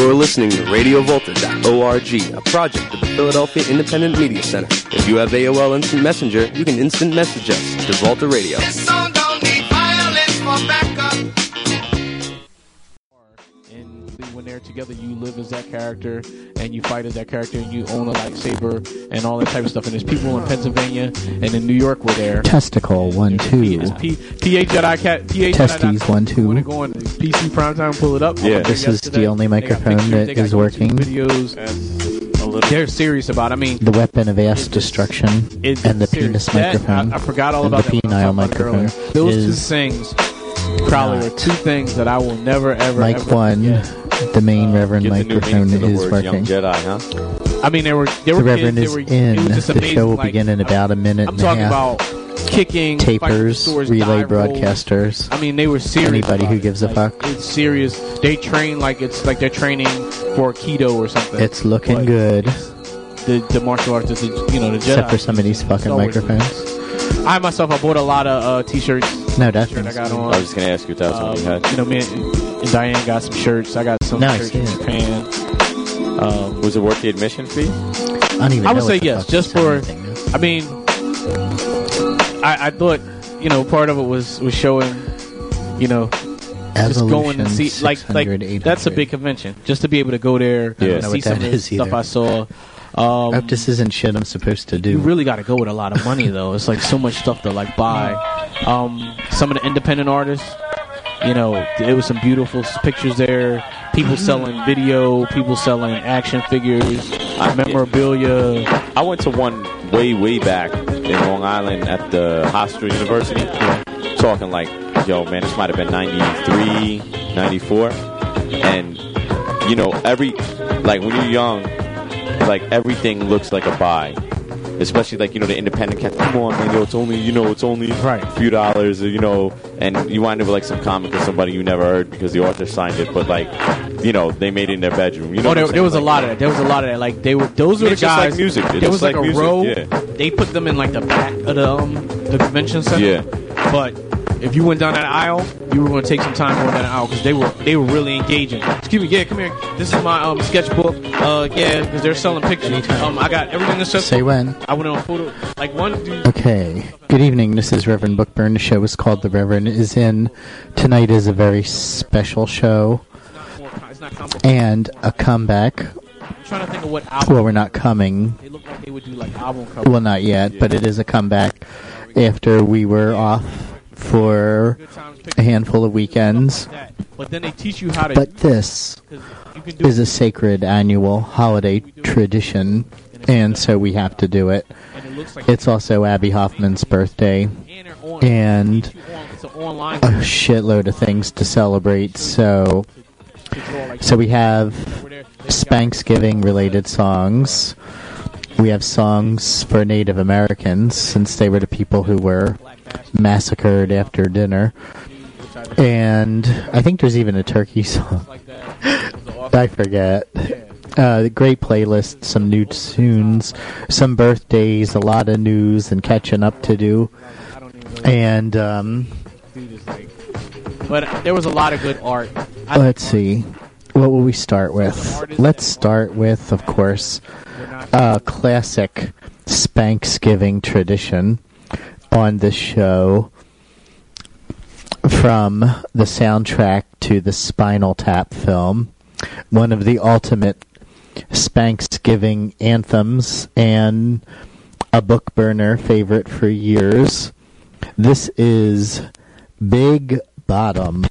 You're listening to RadioVolta.org, a project of the Philadelphia Independent Media Center. If you have AOL Instant Messenger, you can instant message us to Volta Radio. This song don't need violence for backup. And when they're together, you live as that character, and you fight as that character, and you own a lightsaber, and all that type of stuff. And there's people in Pennsylvania and in New York were there. Testicle 1-2. Testes 1-2. Want to go on PC Primetime, pull it up. Yeah. This is the only microphone that is working. Videos. They're serious about it. I mean, the weapon of ass destruction and the penis microphone. I forgot all about the penile microphone. Those two things probably are two things that I will never ever. Mic ever 1, the main Reverend microphone is working. Young Jedi, huh? I mean, they were. The Reverend kids, is in. The show will begin in about a minute I'm and a half. talking about kicking, tapers, relay broadcasters. I mean, they were serious. Anybody who gives a fuck. It's serious. They train like it's like they're training for Keto or something. It's looking good. The martial arts, the Jedi. Except for some of these fucking microphones. I myself, I bought a lot of t-shirts. No, that's. I got on. I was just gonna ask you if that's what you had. Me and Diane got some shirts. I got some shirts in Japan. Was it worth the admission fee? I would say yes, just for. I mean, I thought part of it was showing, just going and see like that's a big convention. Just to be able to go there and see some of the stuff I saw. I hope this isn't shit I'm supposed to do. You really got to go with a lot of money though. It's like so much stuff to like buy. Some of the independent artists, there was some beautiful pictures there. People selling video, people selling action figures, memorabilia. I went to one way back in Long Island at the Hofstra University. Talking like, yo, man, this might have been 93, 94. And, when you're young, like, everything looks like a buy. Especially, like, the independent cat. Come on, man, it's only a few dollars, and you wind up with, like, some comic or somebody you never heard because the author signed it, but, like, they made it in their bedroom. There was a lot of that. There was a lot of that. Like, those were the guys. Like music. There was, like, a row. Yeah. They put them in, like, the back of the convention center. Yeah. But if you went down that aisle, you were going to take some time going down the aisle because they were really engaging. Excuse me, yeah, come here. This is my sketchbook. Because they're selling pictures. I got everything that's just. Say when. I went on photo. Like one dude. Okay. Good evening. This is Reverend Bookburn. The show is called The Reverend Is In. Tonight is a very special show. It's not complicated. And a comeback. I'm trying to think of what album. Well, we're not coming. They look like they would do like album covers. Well, not yet, but it is a comeback after we were off for a handful of weekends. But then they teach you how to. But this is a sacred annual holiday tradition, and so we have to do it. It's also Abby Hoffman's birthday, and a shitload of things to celebrate. So we have Spanksgiving-related songs. We have songs for Native Americans, since they were the people who were massacred after dinner. And I think there's even a turkey song. I forget. Great playlist, some new tunes, some birthdays, a lot of news and catching up to do. And but there was a lot of good art. Let's see. What will we start with? Let's start with, of course, a classic Spanksgiving tradition on this show from the soundtrack to the Spinal Tap film, one of the ultimate Spanksgiving anthems and a book burner favorite for years. This is Big Bottom.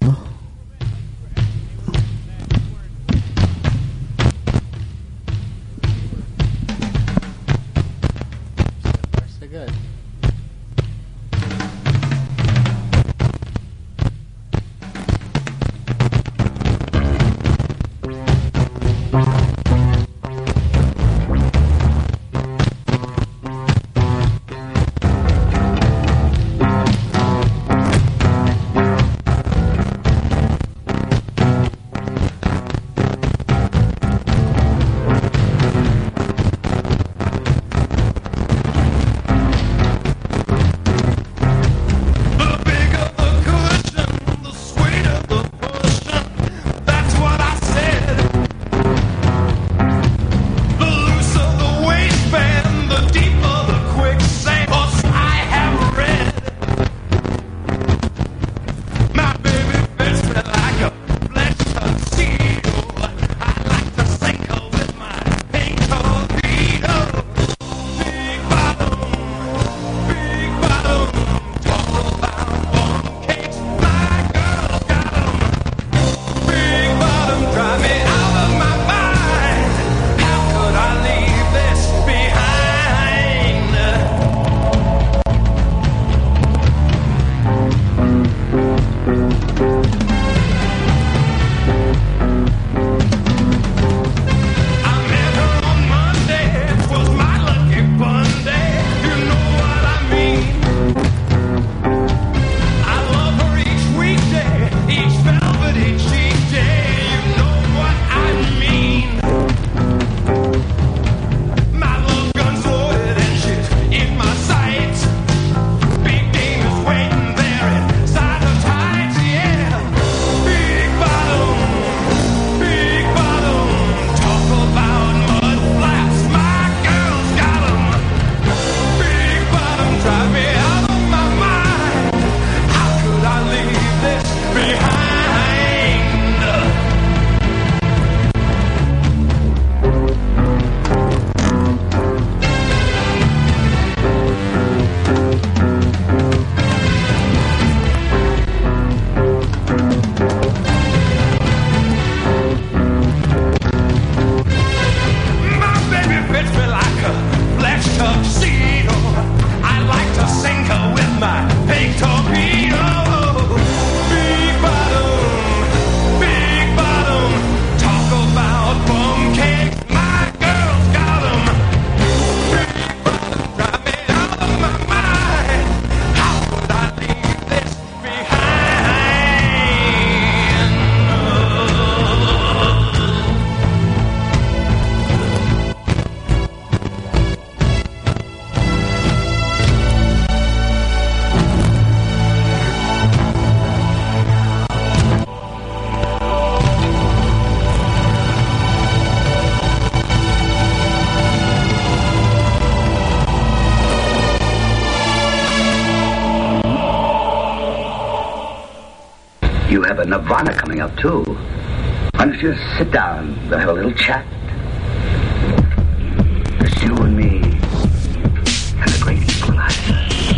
You have a Nirvana coming up, too. Why don't you just sit down? We'll have a little chat. Just you and me. And the great equalizer.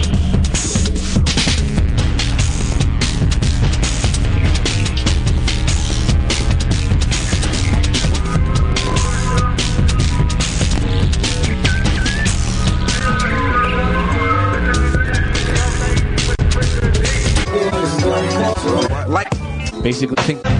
Basically, I think.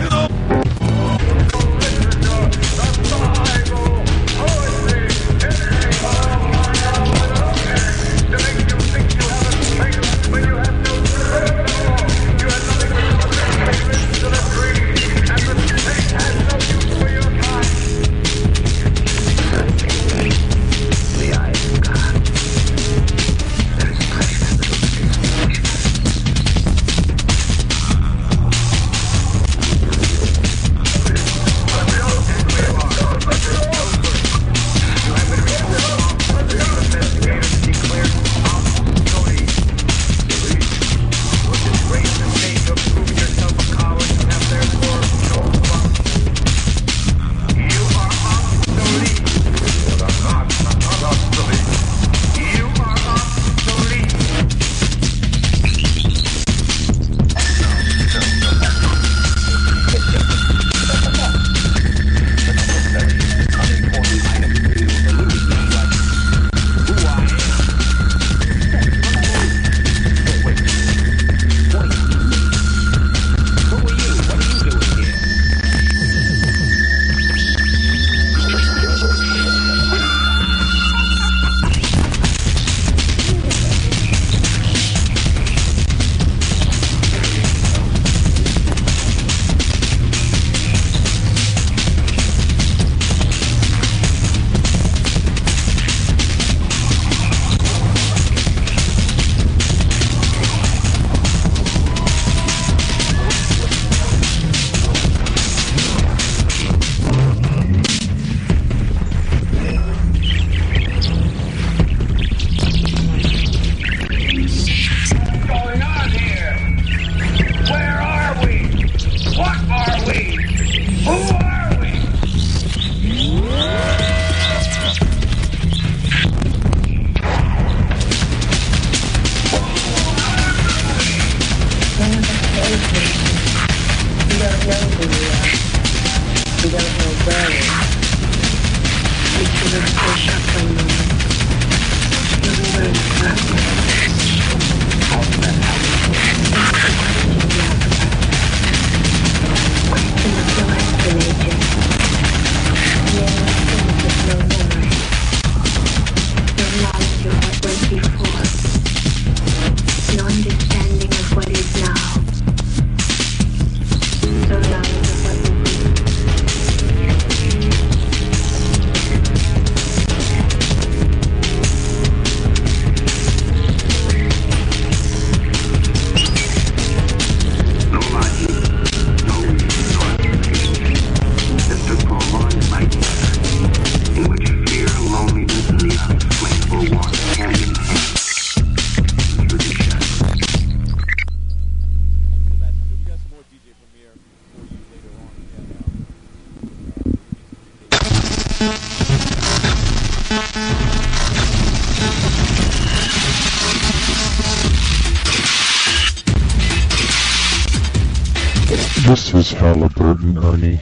This is Halliburton, Ernie,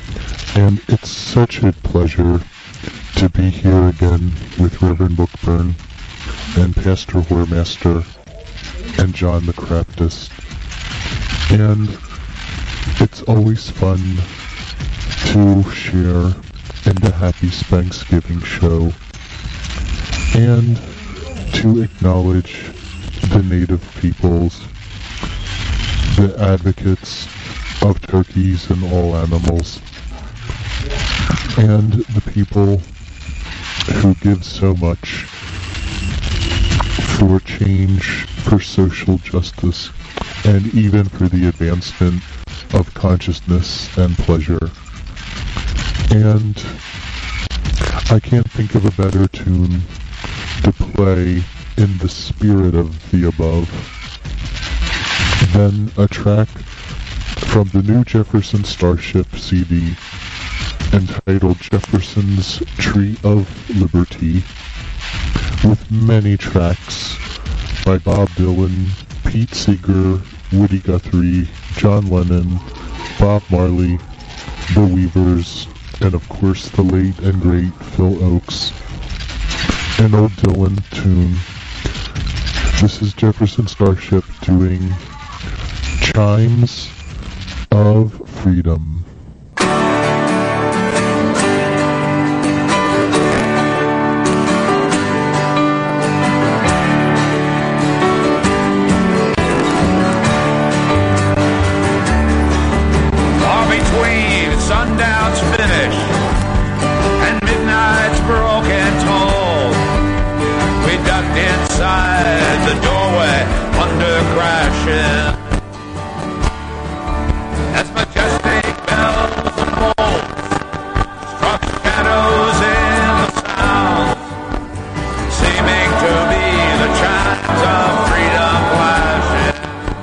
and it's such a pleasure to be here again with Reverend Bookburn and Pastor Whoremaster and John the Craptist. And it's always fun to share in the Happy Spanksgiving show and to acknowledge the native peoples, the advocates of turkeys and all animals, and the people who give so much for change, for social justice, and even for the advancement of consciousness and pleasure. And I can't think of a better tune to play in the spirit of the above than a track from the new Jefferson Starship CD entitled Jefferson's Tree of Liberty, with many tracks by Bob Dylan, Pete Seeger, Woody Guthrie, John Lennon, Bob Marley, The Weavers, and of course the late and great Phil Oakes. An old Dylan tune. This is Jefferson Starship doing Chimes of Freedom. Sundown's finished and midnight's broken toll. We ducked inside the doorway under crashing as majestic bells and bolts struck shadows in the sound, seeming to be the chimes of freedom flashing.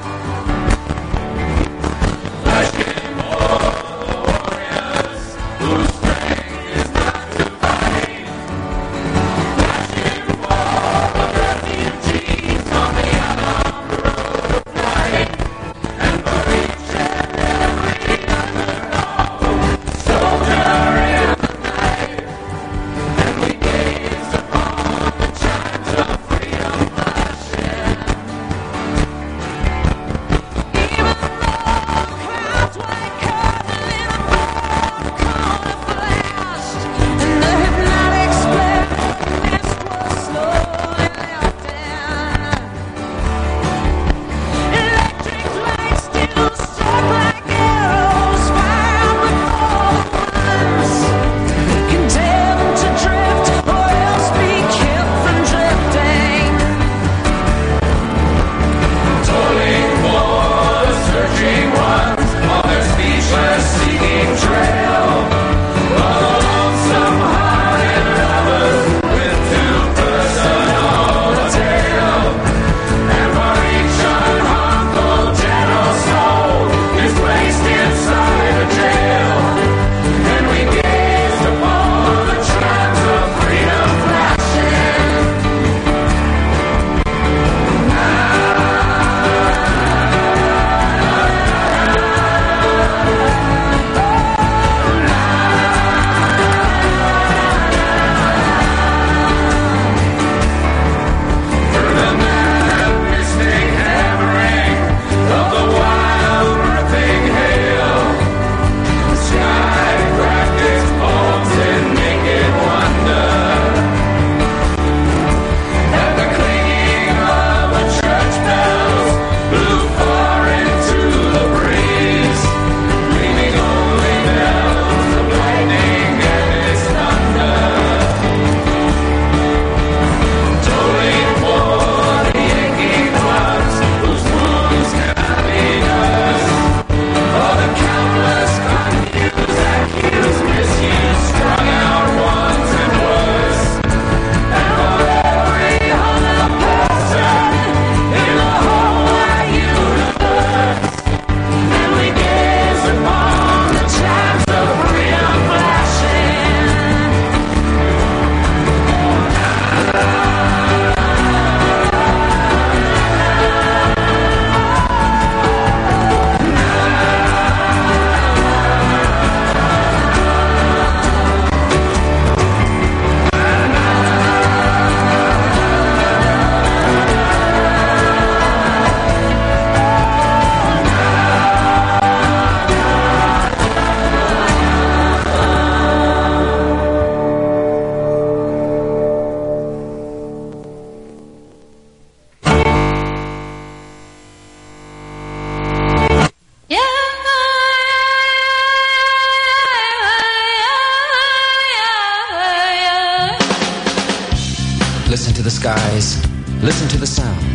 Listen to the skies, listen to the sound.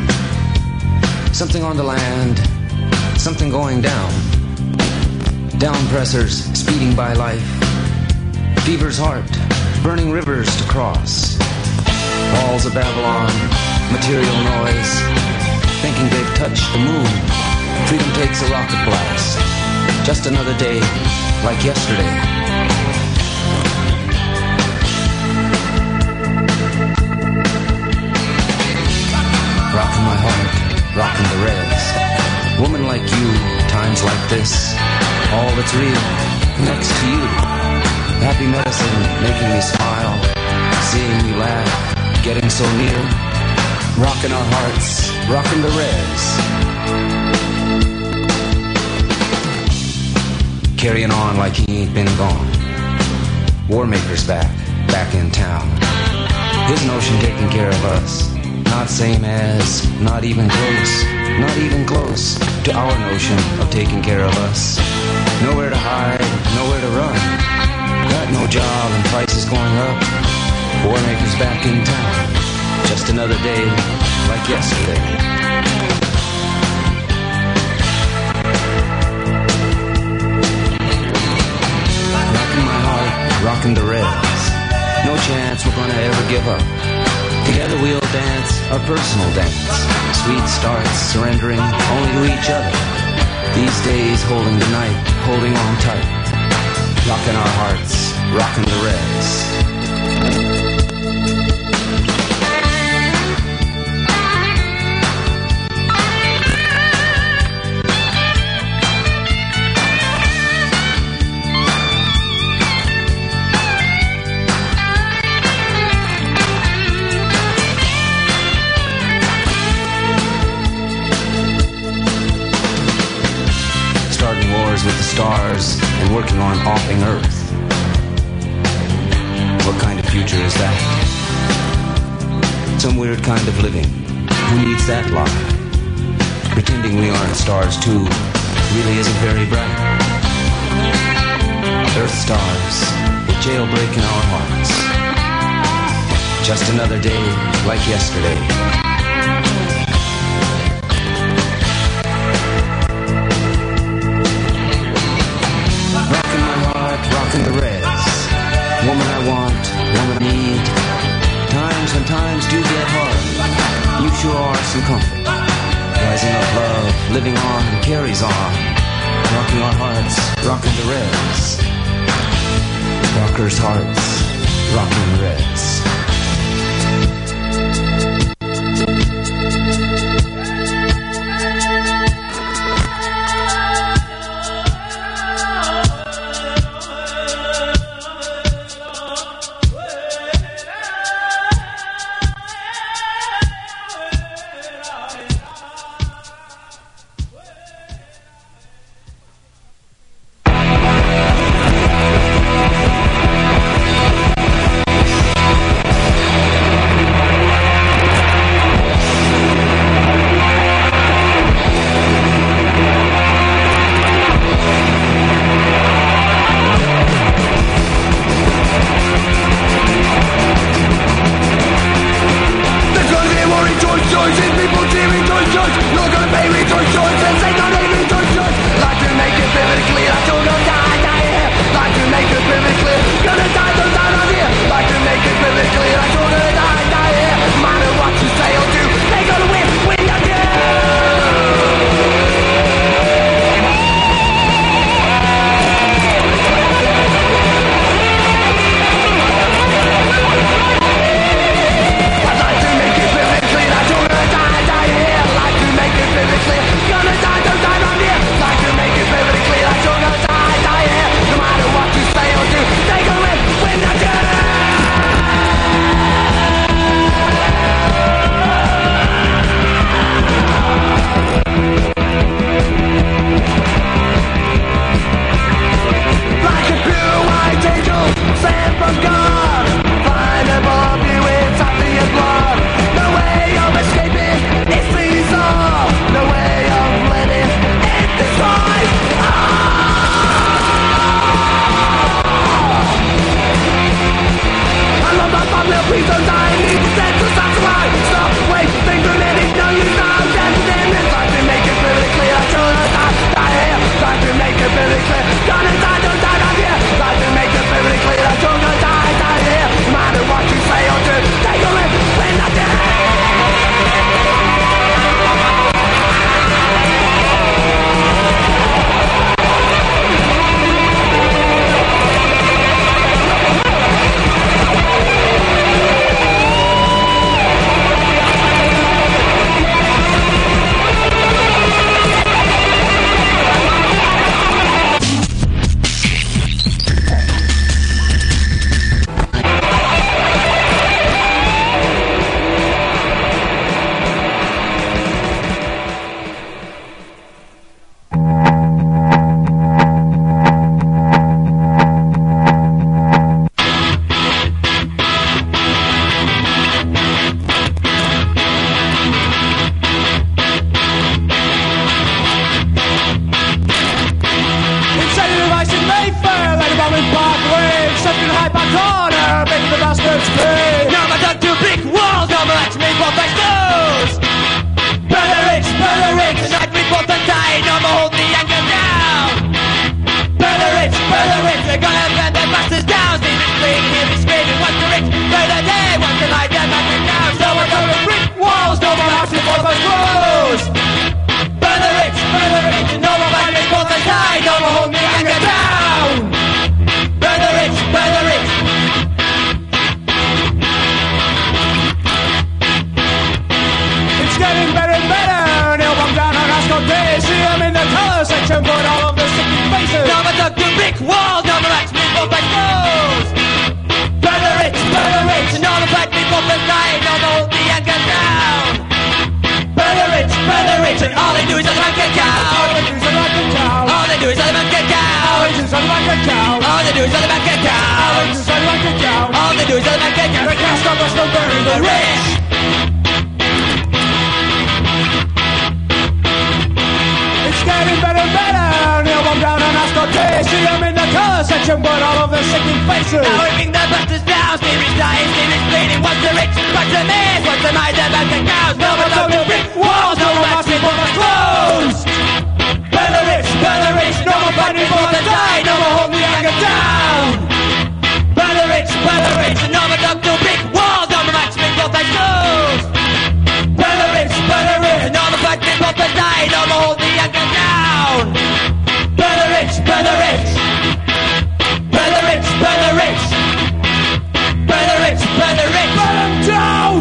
Something on the land, something going down. Down pressers speeding by life. Fever's heart, burning rivers to cross. Walls of Babylon, material noise. Thinking they've touched the moon. Freedom takes a rocket blast. Just another day like yesterday. Rockin' my heart, rockin' the reds. Woman like you, times like this, all that's real, next to you. Happy medicine, making me smile, seeing me laugh, getting so near. Rockin' our hearts, rockin' the reds. Carrying on like he ain't been gone. Warmaker's back in town. His notion taking care of us. Not same as, not even close to our notion of taking care of us. Nowhere to hide, nowhere to run. Got no job and prices going up. Warmaker's back in town. Just another day like yesterday. Rockin' my heart, rockin' the reds. No chance we're gonna ever give up. Together we'll dance our personal dance. Sweet starts, surrendering only to each other. These days holding the night, holding on tight. Rockin' our hearts, rockin' the reds. With the stars and working on offing Earth. What kind of future is that? Some weird kind of living. Who needs that lie? Pretending we aren't stars too really isn't very bright. Earth stars, we're jailbreaking our hearts. Just another day like yesterday. Rockin' the reds. Woman I want, woman I need. Times when times do get hard, you sure are some comfort. Rising up love, living on, carries on. Rocking our hearts, rockin' the reds. Rockers' hearts, rockin' the reds. people's die, no more hold the anger down. Burn the rich, burn the rich. It's getting better and better. Neil Bomb down on Ascot Day. See them in the color section, put all of the sticky faces. No more talk to brick walls, no more rats, people by clothes. Burn the rich, no more fight people per die, no more hold the anger down. Burn the rich, and all they do is let the man get cow. All they do is let the man get cow. All they do is let the man get cow. All they do is let the man get cow. All they do is let the man get cow. All they do is let the man get cow. All they do is let the man get cow. The cast of us will bury the rich. It's getting better and better. Neil Bomb down on Ascot Day. See them in the color section, but all of their sickening faces. Now ripping the busters down, Stevie's dying, Stevie's bleeding. What's the rich, what's the miss, what's the might, the back and cows. No more talk to brick walls, no more rats, people by clothes. Burn the rich, no more fighting for the die, no more hold the anger down. Burn the rich, no more talk to brick walls, no more rats, people by clothes. Burn the rich, no more fighting for the die, no more hold the anger down. Burn the rich, burn the rich. Burn the rich, burn the rich. Burn the rich, burn the rich. Burn them down!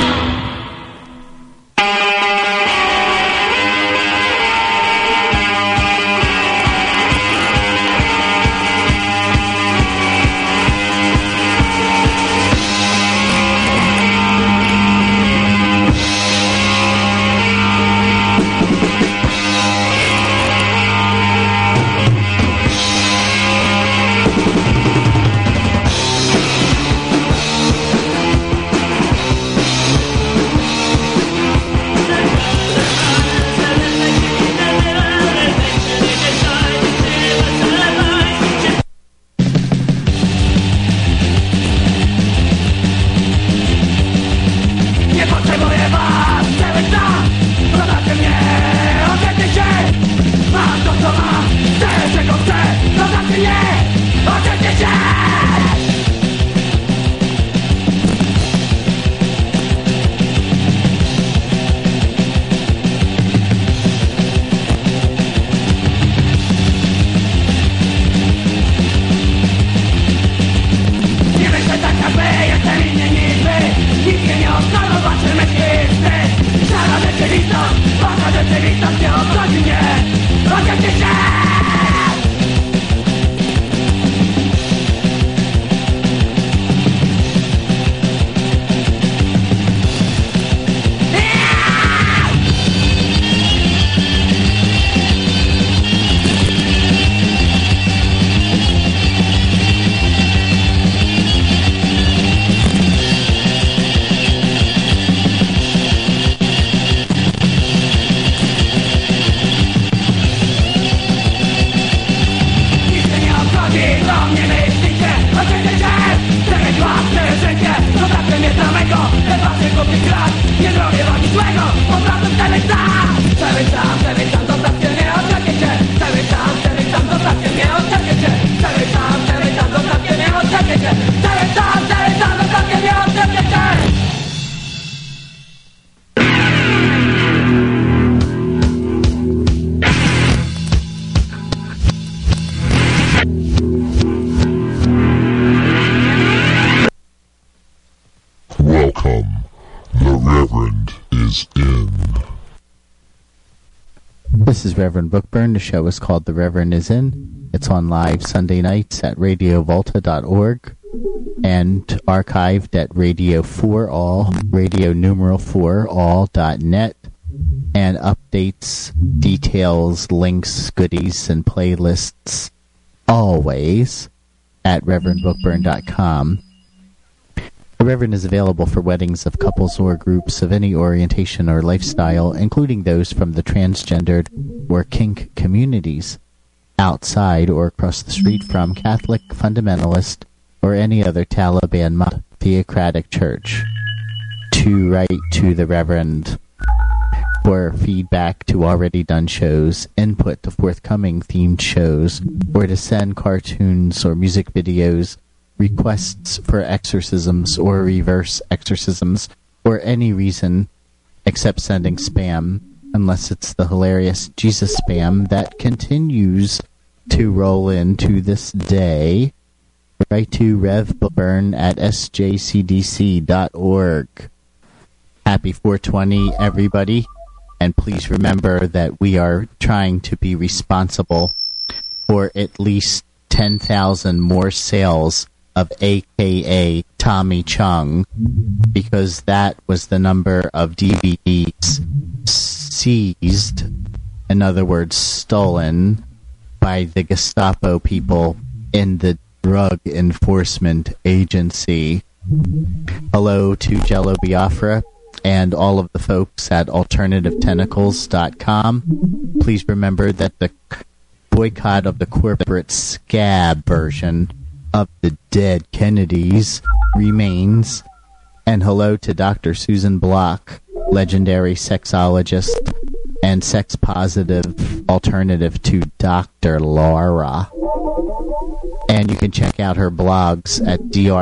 Nie potrzebuję was, cały czas. Zobaczcie mnie, oczekaj się. Mam to co mam, chcę czego chcę. Zobaczcie mnie, oczekaj się. Nie myślę tak jak wy, jestem inny niż wy. Nic mnie nie odstaną, wasze myśli wstyd. Szara rzeczywistość, wasza rzeczywistość nie obchodzi mnie. Oczekajcie się! Nie zrobię wam nic złego, obracam cały sam. Cały sam, zostawcie mnie, oczekajcie. Cały sam, zostawcie mnie, oczekajcie. Cały sam, zostawcie mnie, oczekajcie. Cały sam, zostawcie mnie, oczekajcie. Welcome. The Reverend is in. This is Reverend Bookburn. The show is called The Reverend is In. It's on live Sunday nights at radiovolta.org and archived at Radio 4All, radio numeral 4all.net, and updates, details, links, goodies, and playlists always at reverendbookburn.com. The Reverend is available for weddings of couples or groups of any orientation or lifestyle, including those from the transgendered or kink communities, outside or across the street from Catholic, fundamentalist, or any other Taliban theocratic church. To write to the Reverend for feedback to already done shows, input to forthcoming themed shows, or to send cartoons or music videos, requests for exorcisms or reverse exorcisms, or any reason except sending spam, unless it's the hilarious Jesus spam that continues to roll into this day. Write to revburn@sjcdc.org. Happy 420, everybody. And please remember that we are trying to be responsible for at least 10,000 more sales of AKA Tommy Chung, because that was the number of DVDs seized, in other words, stolen, by the Gestapo people in the Drug Enforcement Agency. Hello to Jello Biafra and all of the folks at AlternativeTentacles.com. Please remember that the boycott of the corporate scab version of the dead Kennedys remains. And hello to Dr. Susan Block, legendary sexologist and sex-positive alternative to Dr. Laura. And you can check out her blogs at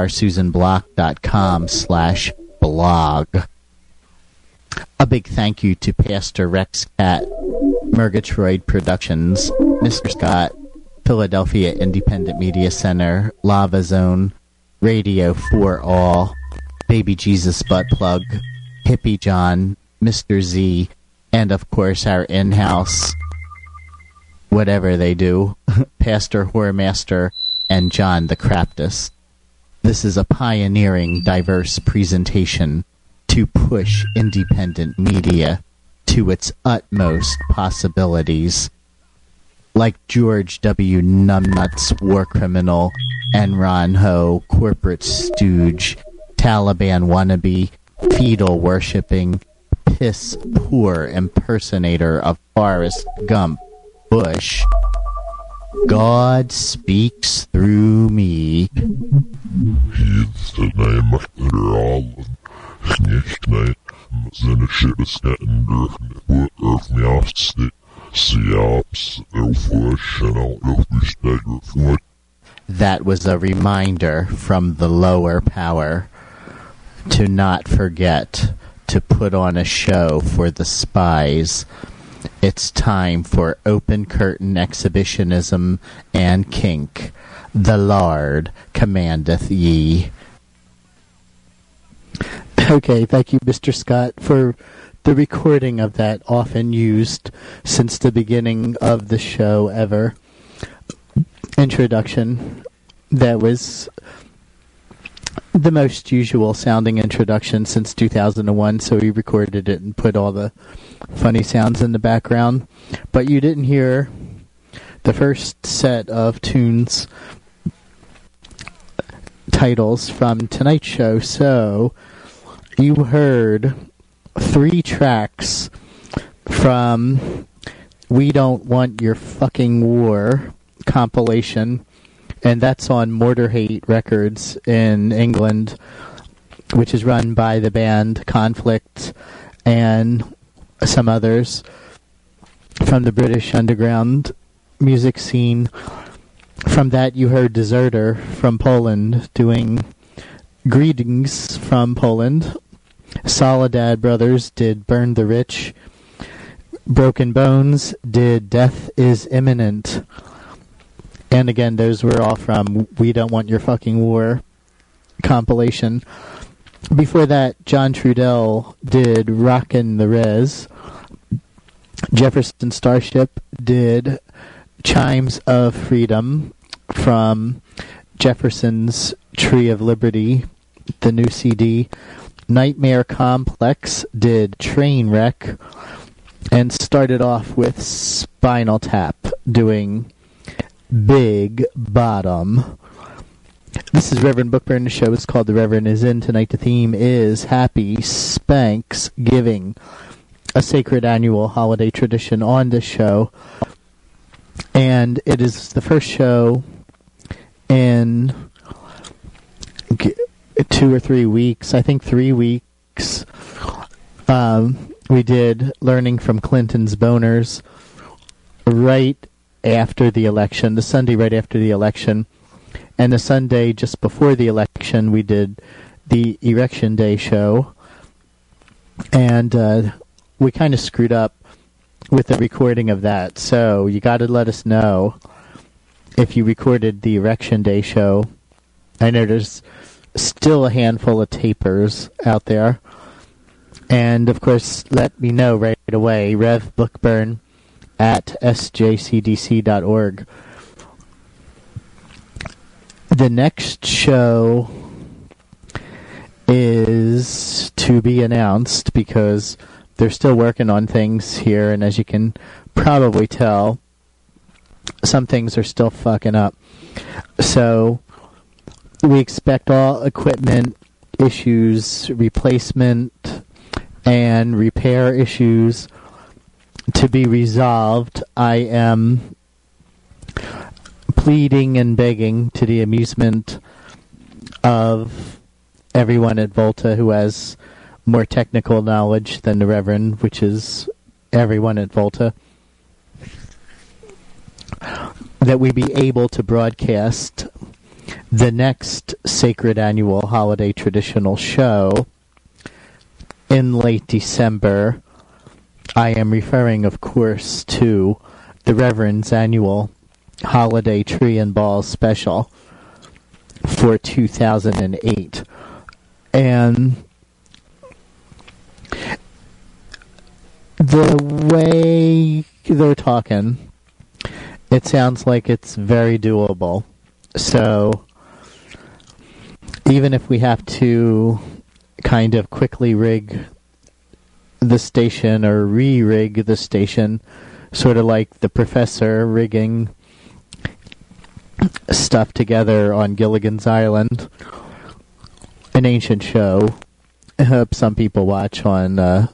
drsusanblock.com/blog. A big thank you to Pastor Rex Cat, Murgatroyd Productions, Mr. Scott, Philadelphia Independent Media Center, Lava Zone, Radio for All, Baby Jesus Butt Plug, Hippie John, Mr. Z, and of course our in-house, whatever they do, Pastor Whoremaster and John the Craptus. This is a pioneering, diverse presentation to push independent media to its utmost possibilities. Like George W. Numbnuts, war criminal, Enron Ho, corporate stooge, Taliban wannabe, fetal worshipping, piss poor impersonator of Forrest Gump, Bush. God speaks through me. That was a reminder from the lower power to not forget to put on a show for the spies. It's time for open curtain exhibitionism and kink. The Lord commandeth ye. Okay, thank you, Mr. Scott, for the recording of that, often used since the beginning of the show ever. Introduction. That was the most usual sounding introduction since 2001, so we recorded it and put all the funny sounds in the background. But you didn't hear the first set of tunes titles from tonight's show, so you heard 3 tracks from We Don't Want Your Fucking War compilation, and that's on Mortar Hate Records in England, which is run by the band Conflict and some others from the British underground music scene. From that you heard Deserter from Poland doing Greetings from Poland. Soledad Brothers did Burn the Rich. Broken Bones did Death is Imminent. And again, those were all from We Don't Want Your Fucking War compilation. Before that, John Trudell did Rockin' the Rez. Jefferson Starship did Chimes of Freedom from Jefferson's Tree of Liberty, the new CD. Nightmare Complex did Trainwreck, and started off with Spinal Tap doing Big Bottom. This is Reverend Bookburn. The show is called The Reverend Is In. Tonight the theme is Happy Spanksgiving, a sacred annual holiday tradition on this show. And it is the first show in 2 or 3 weeks. I think 3 weeks. We did Learning from Clinton's Boners right after the election, the Sunday right after the election. And the Sunday just before the election, we did the Erection Day show. And we kind of screwed up with the recording of that. So you got to let us know if you recorded the Erection Day show. I know there's still a handful of tapers out there. And, of course, let me know right away, revbookburn@sjcdc.org. The next show is to be announced because they're still working on things here, and as you can probably tell, some things are still fucking up. So we expect all equipment issues, replacement, and repair issues to be resolved. I am pleading and begging to the amusement of everyone at Volta who has more technical knowledge than the Reverend, which is everyone at Volta, that we be able to broadcast the next Sacred Annual Holiday Traditional Show in late December. I am referring, of course, to the Reverend's annual Holiday Tree and Ball special for 2008. And the way they're talking, it sounds like it's very doable. So even if we have to kind of quickly rig the station or re-rig the station, sort of like the professor rigging stuff together on Gilligan's Island, an ancient show I hope some people watch on the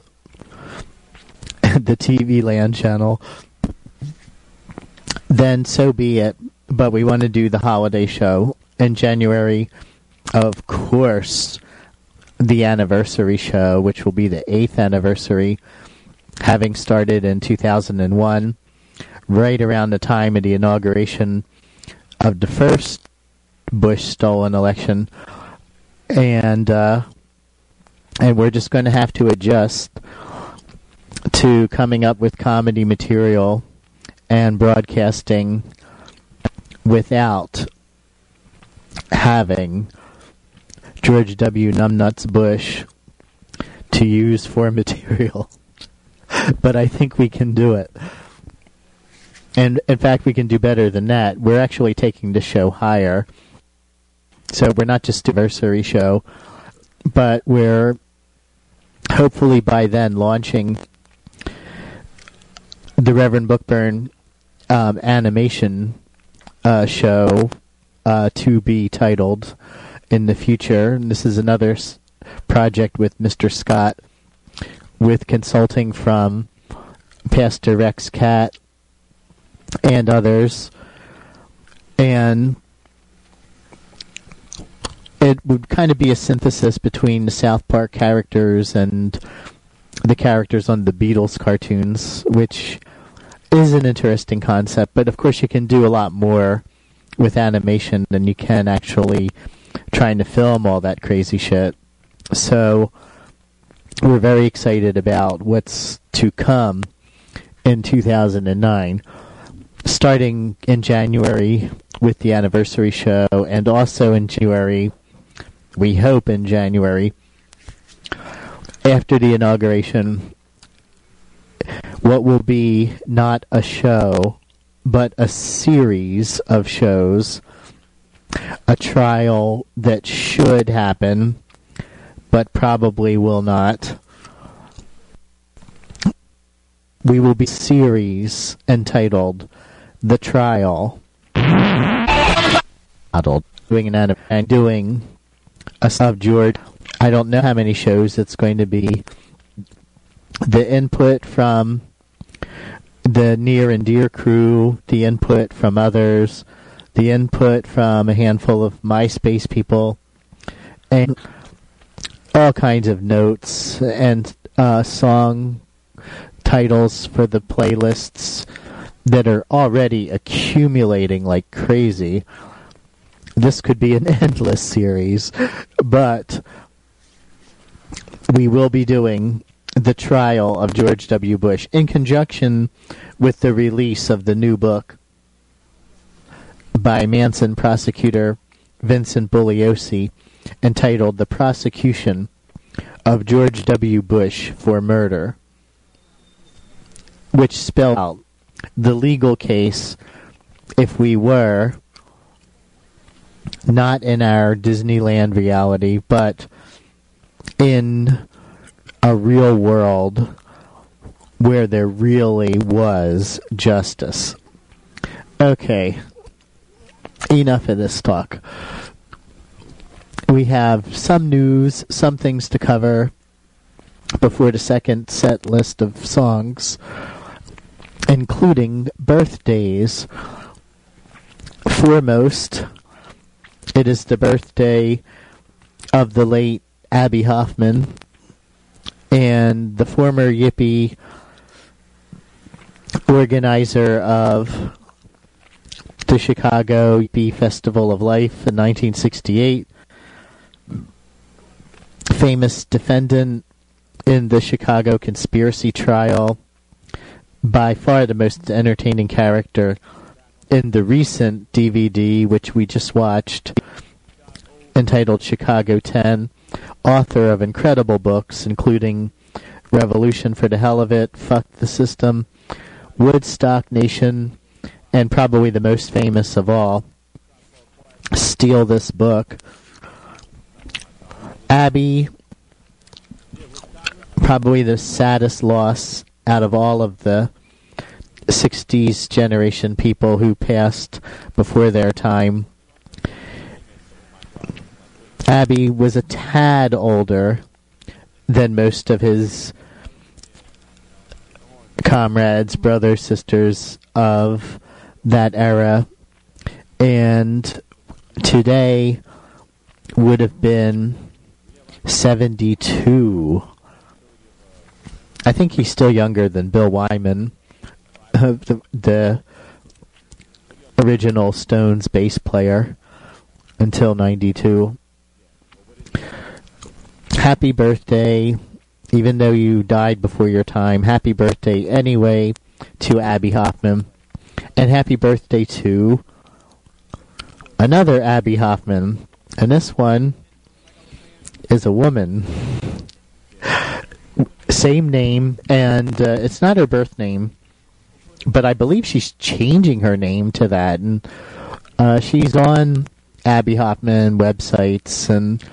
TV Land channel, then so be it. But we want to do the holiday show in January. Of course, the anniversary show, which will be the 8th anniversary, having started in 2001, right around the time of the inauguration of the first Bush stolen election. And we're just going to have to adjust to coming up with comedy material and broadcasting without having George W. Numbnuts Bush to use for material. But I think we can do it. And in fact, we can do better than that. We're actually taking the show higher. So we're not just a anniversary show, but we're hopefully by then launching the Reverend Bookburn animation show to be titled in the future. And this is another project with Mr. Scott, with consulting from Pastor Rex Cat and others. And it would kind of be a synthesis between the South Park characters and the characters on the Beatles cartoons, which is an interesting concept. But of course you can do a lot more with animation than you can actually trying to film all that crazy shit. So we're very excited about what's to come in 2009, starting in January with the anniversary show, and also in January, we hope in January, after the inauguration, what will be not a show, but a series of shows, a trial that should happen, but probably will not. We will be a series entitled The Trial, doing a sub George. I don't know how many shows it's going to be. The input from the Near and Dear crew, the input from others, the input from a handful of MySpace people, and all kinds of notes and song titles for the playlists that are already accumulating like crazy. This could be an endless series, but we will be doing the trial of George W. Bush in conjunction with the release of the new book by Manson prosecutor Vincent Bugliosi entitled The Prosecution of George W. Bush for Murder, which spelled out the legal case if we were not in our Disneyland reality, but in a real world where there really was justice. Okay, enough of this talk. We have some news, some things to cover before the second set list of songs, including birthdays. Foremost, it is the birthday of the late Abbie Hoffman, and the former Yippie organizer of the Chicago Yippie Festival of Life in 1968, famous defendant in the Chicago conspiracy trial, by far the most entertaining character in the recent DVD, which we just watched, entitled Chicago 10, author of incredible books, including Revolution for the Hell of It, Fuck the System, Woodstock Nation, and probably the most famous of all, Steal This Book. Abbie, probably the saddest loss out of all of the 60s generation people who passed before their time. Abbie was a tad older than most of his comrades, brothers, sisters of that era, and today would have been 72. I think he's still younger than Bill Wyman, the original Stones bass player, until 92. Happy birthday, even though you died before your time. Happy birthday anyway to Abbie Hoffman. And happy birthday to another Abbie Hoffman. And this one is a woman. Same name, and it's not her birth name, but I believe she's changing her name to that. And she's on Abbie Hoffman websites and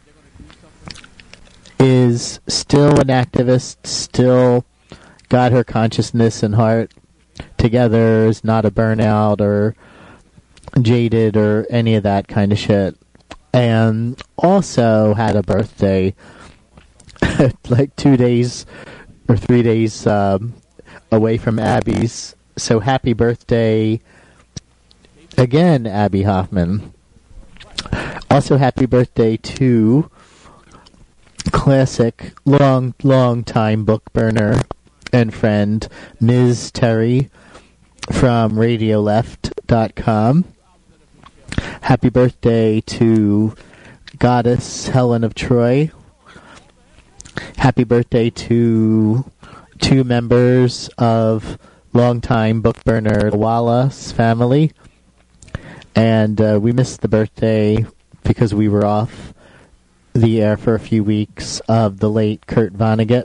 is still an activist, still got her consciousness and heart together, is not a burnout or jaded or any of that kind of shit. And also had a birthday like 2 days or 3 days away from Abbie's. So happy birthday again, Abbie Hoffman. Also happy birthday to classic, long time book burner and friend, Ms. Terry from RadioLeft.com. Happy birthday to Goddess Helen of Troy. Happy birthday to two members of longtime book burner, the Wallace family. And we missed the birthday because we were off the air for a few weeks of the late Kurt Vonnegut.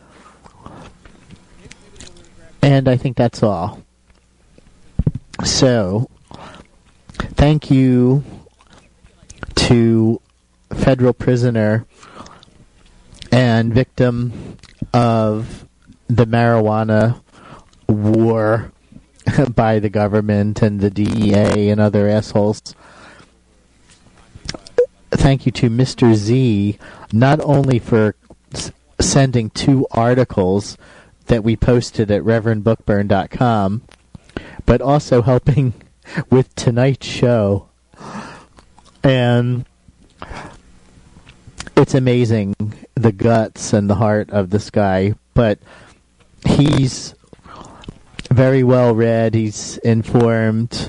And I think that's all. So, thank you to federal prisoner and victim of the marijuana war by the government and the DEA and other assholes. Thank you to Mr. Z, not only for sending 2 articles that we posted at reverendbookburn.com, but also helping with tonight's show. And it's amazing, the guts and the heart of this guy. But he's very well read, he's informed,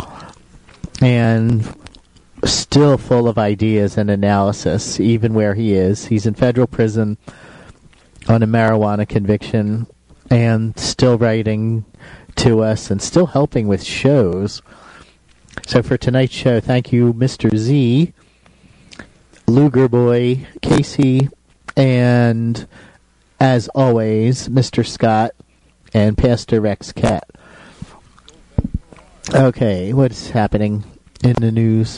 and still full of ideas and analysis, even where he is. He's in federal prison on a marijuana conviction and still writing to us and still helping with shows. So for tonight's show, thank you, Mr. Z, Luger Boy, Casey, and as always, Mr. Scott and Pastor Rex Cat. Okay, what's happening in the news?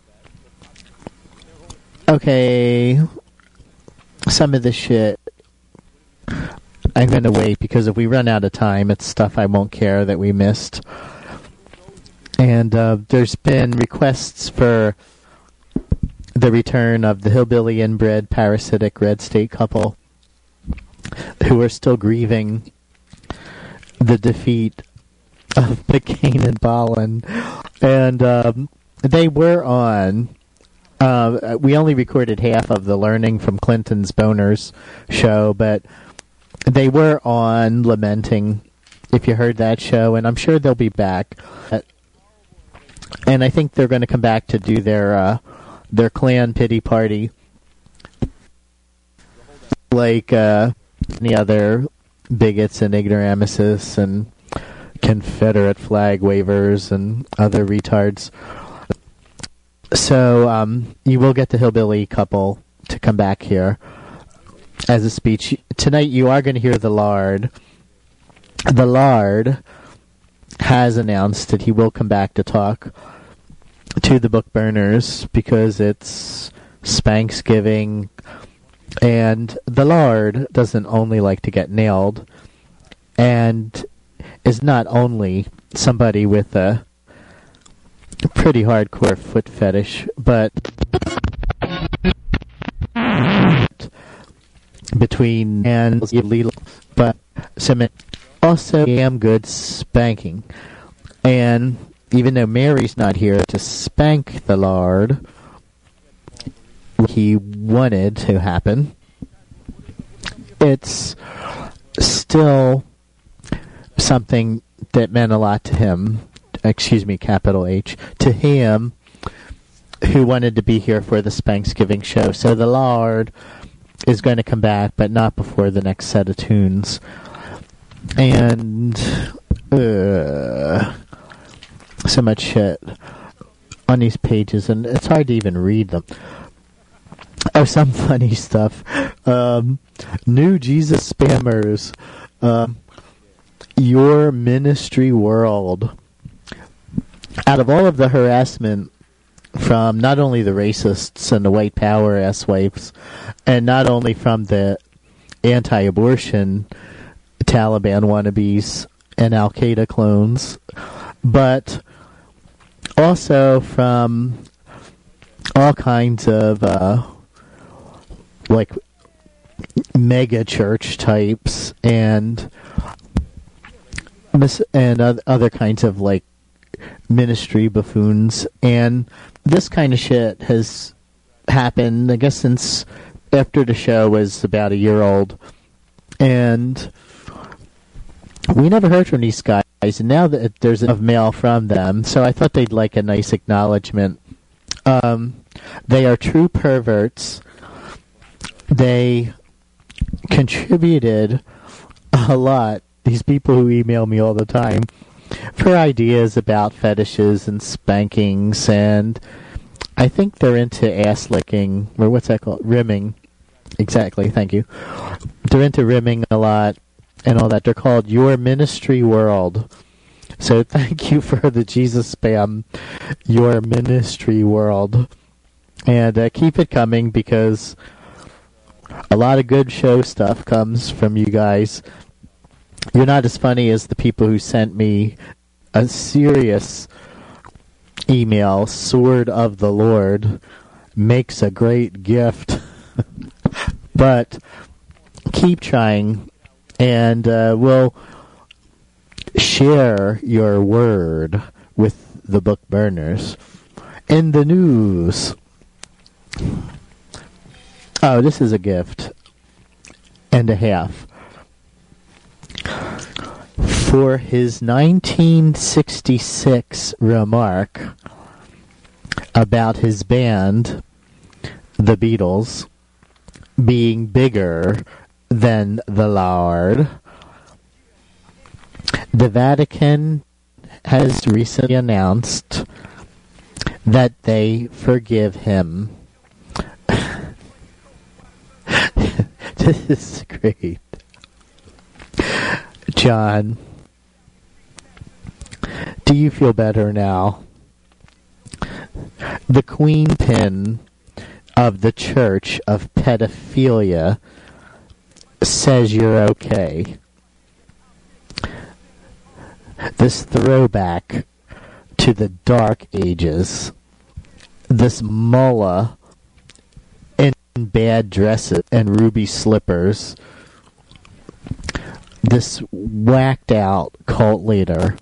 Okay, some of the shit I'm going to wait, because if we run out of time, it's stuff I won't care that we missed. And there's been requests for the return of the hillbilly inbred parasitic red state couple who are still grieving the defeat of McCain and Bolin. And they were on... we only recorded half of the Learning from Clinton's Boners show, but they were on Lamenting, if you heard that show, and I'm sure they'll be back. And I think they're going to come back to do their Klan pity party, like any other bigots and ignoramuses and Confederate flag wavers and other retards. So you will get the hillbilly couple to come back here as a speech. Tonight you are going to hear the Lard. The Lard has announced that he will come back to talk to the book burners because it's Spanksgiving, and the Lard doesn't only like to get nailed and is not only somebody with a pretty hardcore foot fetish, but between hands, but some also damn good spanking. And even though Mary's not here to spank the Lard, he wanted to happen, it's still something that meant a lot to him. Excuse me, capital H, to him, who wanted to be here for the Spanksgiving show. So the Lard is going to come back, but not before the next set of tunes. And so much shit on these pages, and it's hard to even read them. Oh, some funny stuff. New Jesus spammers. Your Ministry World. Out of all of the harassment from not only the racists and the white power asswipes, and not only from the anti-abortion Taliban wannabes and Al-Qaeda clones, but also from all kinds of like mega church types and other kinds of like ministry buffoons. And this kind of shit has happened, I guess, since after the show was about a year old, and we never heard from these guys, and now that there's enough mail from them, so I thought they'd like a nice acknowledgement. They are true perverts. They contributed a lot, these people who email me all the time, for ideas about fetishes and spankings, and I think they're into ass licking, or what's that called? Rimming. Exactly, thank you. They're into rimming a lot and all that. They're called Your Ministry World. So thank you for the Jesus spam, Your Ministry World. And keep it coming, because a lot of good show stuff comes from you guys. You're not as funny as the people who sent me a serious email. Sword of the Lord makes a great gift. But keep trying, and we'll share your word with the book burners. In the news. Oh, this is a gift and a half. For his 1966 remark about his band, the Beatles, being bigger than the Lord. The Vatican has recently announced that they forgive him. This is great. John, do you feel better now? The queen pin of the Church of Pedophilia says you're okay. This throwback to the Dark Ages, this mullah in bad dresses and ruby slippers, this whacked out cult leader,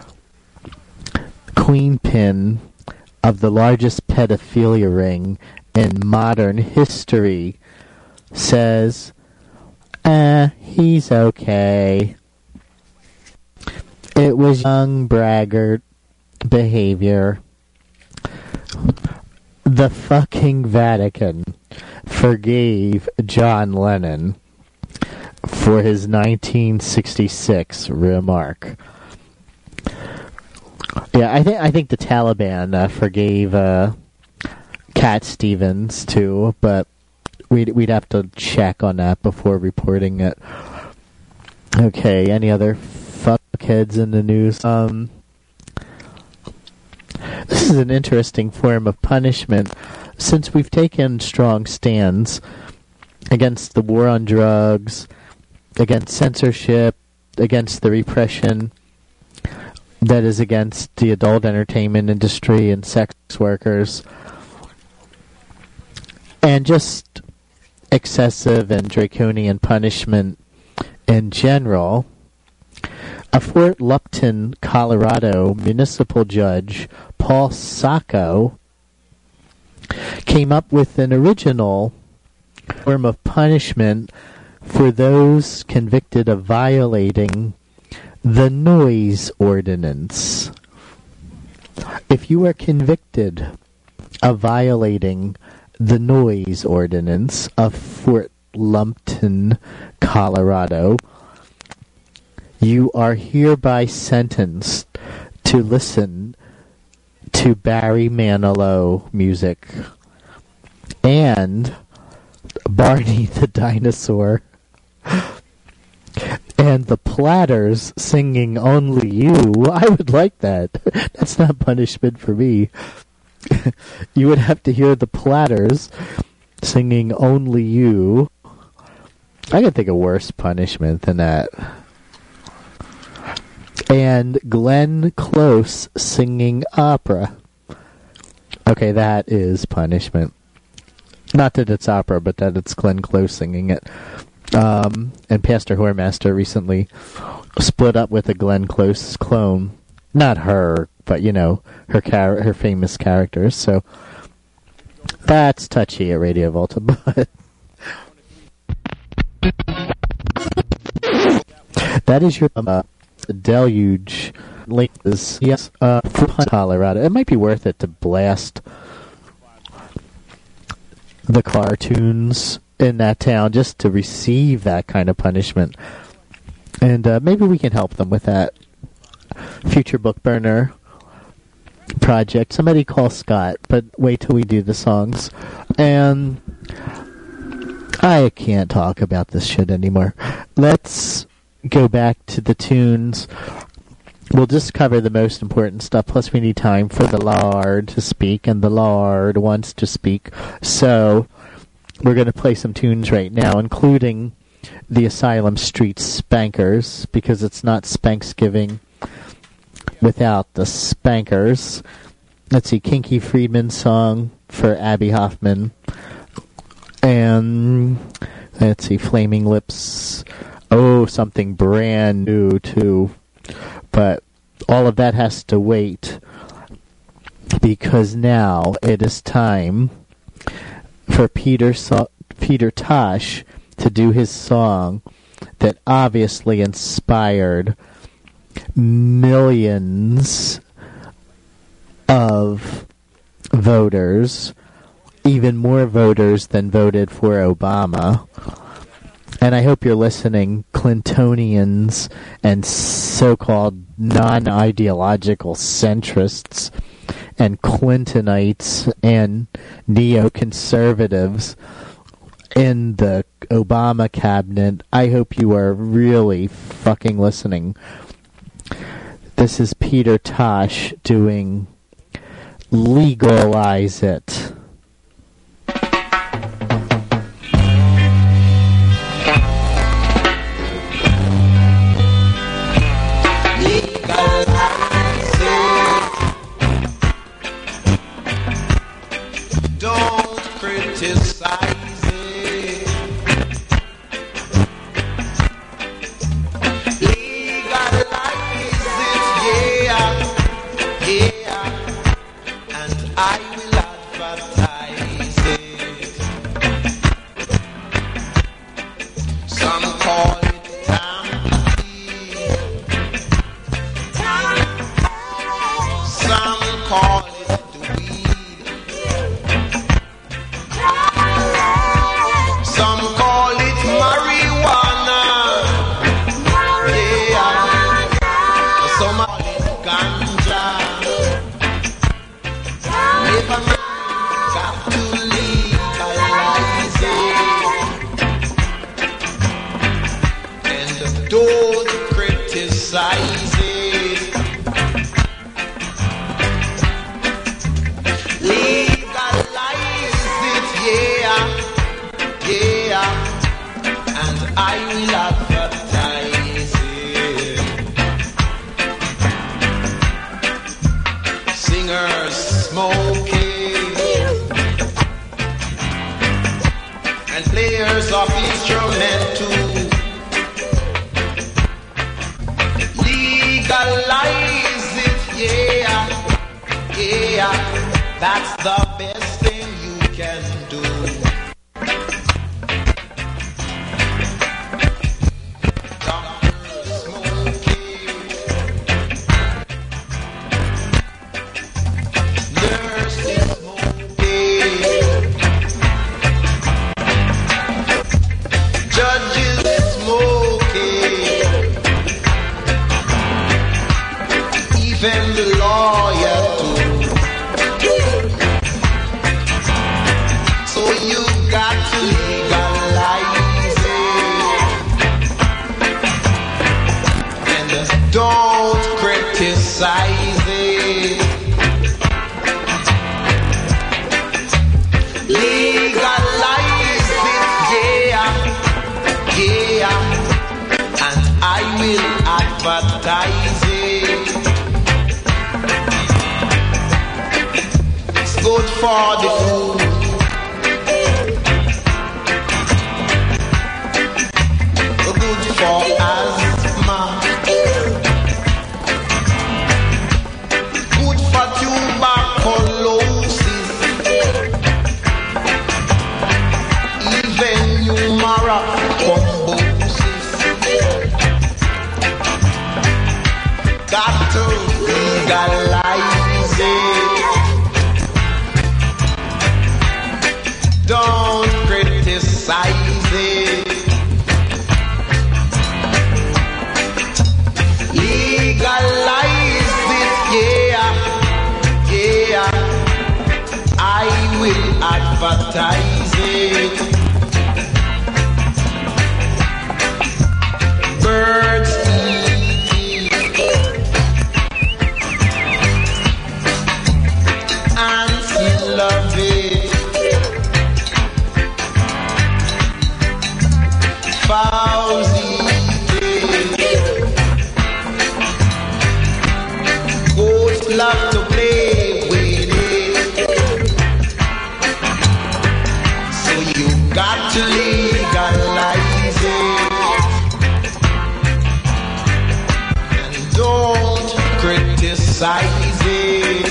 queen pin of the largest pedophilia ring in modern history, says, he's okay. It was young braggart behavior. The fucking Vatican forgave John Lennon for his 1966 remark. Yeah, I think the Taliban forgave Cat Stevens too, but we'd have to check on that before reporting it. Okay, any other fuckheads in the news? This is an interesting form of punishment, since we've taken strong stands against the war on drugs, against censorship, against the repression that is against the adult entertainment industry and sex workers, and just excessive and draconian punishment in general. A Fort Lupton, Colorado municipal judge, Paul Sacco, came up with an original form of punishment for those convicted of violating the noise ordinance. If you are convicted of violating the noise ordinance of Fort Lupton, Colorado, you are hereby sentenced to listen to Barry Manilow music and Barney the Dinosaur and the Platters singing Only You. I would like that. That's not punishment for me. You would have to hear the Platters singing Only You. I can think of worse punishment than that. And Glenn Close singing opera. Okay, that is punishment. Not that it's opera, but that it's Glenn Close singing it. And Pastor Whoremaster recently split up with a Glenn Close clone. Not her, but, you know, her famous characters. So that's touchy at Radio Volta, but that is your deluge link. Yes, Colorado. It might be worth it to blast the cartoons in that town just to receive that kind of punishment. And maybe we can help them with that future book burner project. Somebody call Scott, but wait till we do the songs. And I can't talk about this shit anymore. Let's go back to the tunes. We'll just cover the most important stuff, plus we need time for the Lord to speak, and the Lord wants to speak. So we're going to play some tunes right now, including the Asylum Street Spankers, because it's not Spanksgiving without the Spankers. Let's see, Kinky Friedman song for Abby Hoffman. And let's see, Flaming Lips. Oh, something brand new, too. But all of that has to wait, because now it is time for Peter Tosh to do his song that obviously inspired millions of voters, even more voters than voted for Obama. And I hope you're listening, Clintonians and so-called non-ideological centrists and Clintonites and neoconservatives in the Obama cabinet. I hope you are really fucking listening. This is Peter Tosh doing Legalize It. Don't criticize it. Legalize it, yeah, yeah, and I will advertise it. Some call it tamping, some call it some call it marijuana, yeah. Some call it ganja. Never mind, got to legalize it, and don't criticize it. Legalize it, yeah. Yeah, and I will advertise it. Singers smoking and players of instrument too. Legalize it, yeah, yeah. That's the best thing you can do. Even the lawyer too. So you got to legalize it, and don't criticize it. Legalize it, yeah, yeah, and I will advertise it. Good for the food, good for asthma, good for tuberculosis, even humora thrombosis. Got to legalize it. Don't criticize it. Legalize it, yeah, yeah. I will advertise it. Birds eat it. Ants love it. Fowls eat it. Goats love to play with it. So you got to legalize it, and don't criticize it.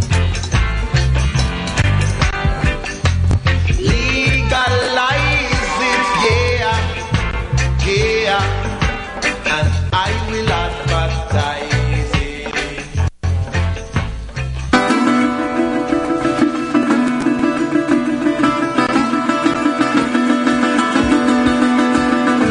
Legalize it, yeah, yeah, and I will advertise it.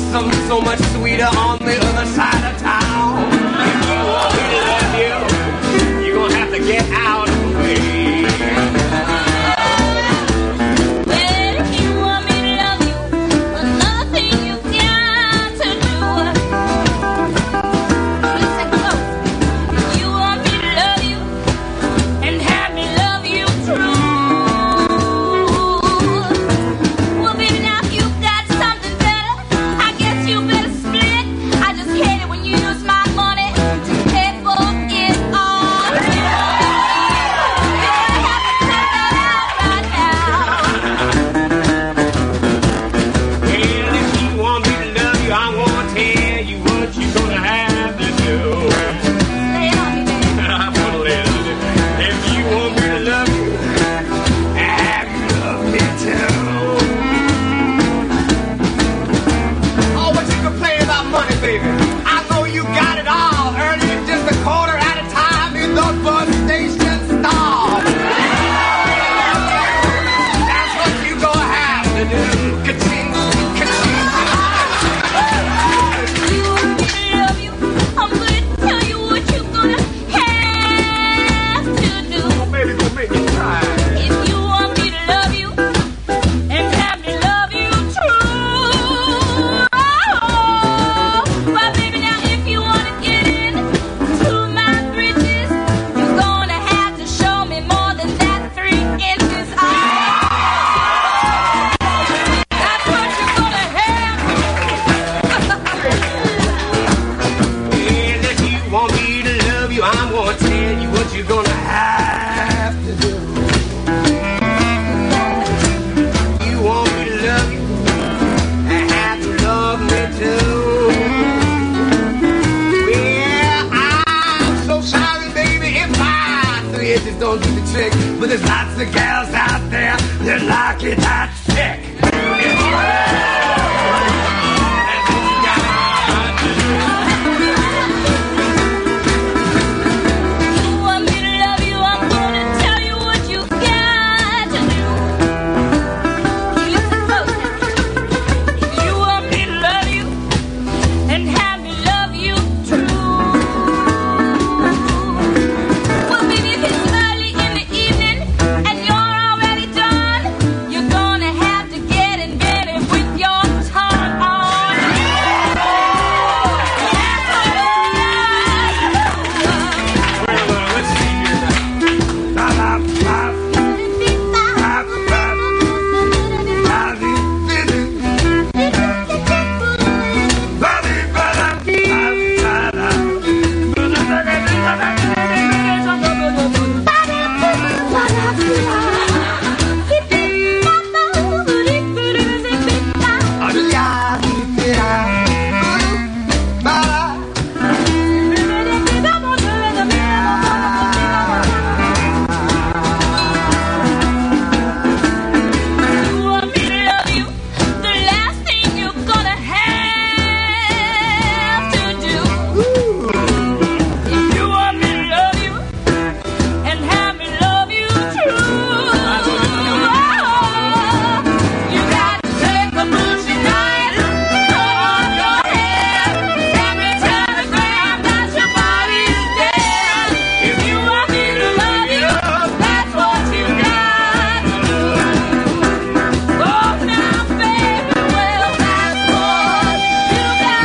something so much sweeter on the other side of town. If you want me to love you, you're gonna have to get out of the way. Well, if you want me to love you, another thing you got to do. Listen close. If you want me to love you and have me love you true. Well, baby, now if you've got something better, I guess you better split. I just hate it when you use my money to pay for it all. You're gonna have to cut that out right now. Well, if you want me to love you, I'm gonna tell you what you're gonna have to do. Lay it on me, baby. I'm gonna lay it on you. If you want me to love you, have you love me too. Oh, what you complain about money, baby? I know you got it all. Earning just a quarter at a time in the bus station stall. That's what you gonna have to do. Ka-ching, ka-ching. If you want me to love you, I'm gonna tell you what you're gonna have to do. Baby, gonna make me cry. If you want me to love you and have me love you true. Well, baby, now if you wanna get in to my bridges, you're gonna have to show me more than that 3 inches. That's what you're gonna have. And if you want me to love you, I'm gonna tell you what you're gonna have to do. You want me to love you, and have to love me too. Well, I'm so sorry, baby, if my 3 inches don't do the trick, but there's lots of gals out there that like it that thick. You want me to love you, I'm gonna tell you what you got to do. You listen close. If you want me to love you and have me love you true. Well, baby, if it's early in the evening and you're already done, you're gonna have to get in bed with your tongue on. Let's see here now. You want me to love you, the last thing you're gonna have to do. If you want me to love you and have me love you true, you got to take a bullshit night, throw on your hair, send me telegram that your body's dead. If you want me to love you, that's what you got to do. Oh, now, baby, well, that's what you got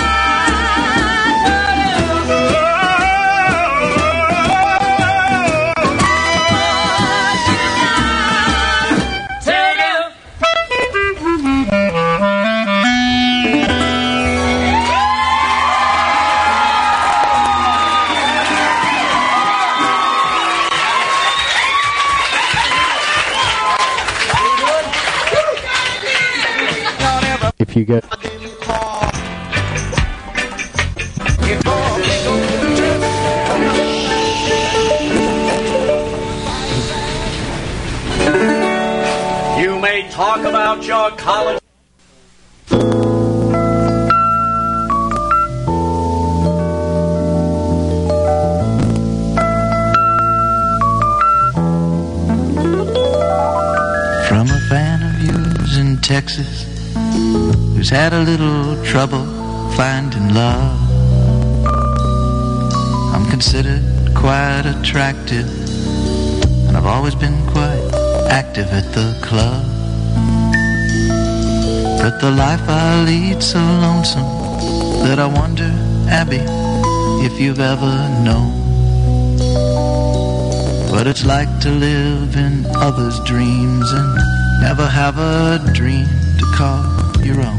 If you go, You may talk about your college. From a fan of yours in Texas, who's had a little trouble finding love. I'm considered quite attractive, and I've always been quite active at the club. But the life I lead so lonesome that I wonder, Abby, if you've ever known what it's like to live in others' dreams and never have a dream to call your own.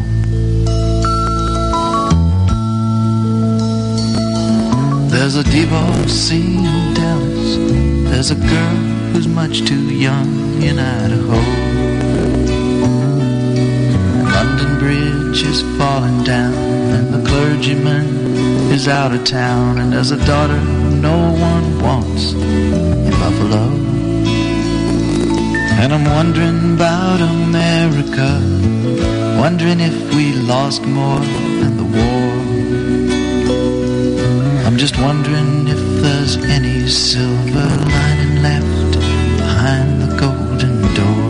There's a divorcee in Dallas, there's a girl who's much too young in Idaho. London Bridge is falling down, and the clergyman is out of town, and there's a daughter no one wants in Buffalo. And I'm wondering about America, wondering if we lost more than the war. I'm just wondering if there's any silver lining left behind the golden door.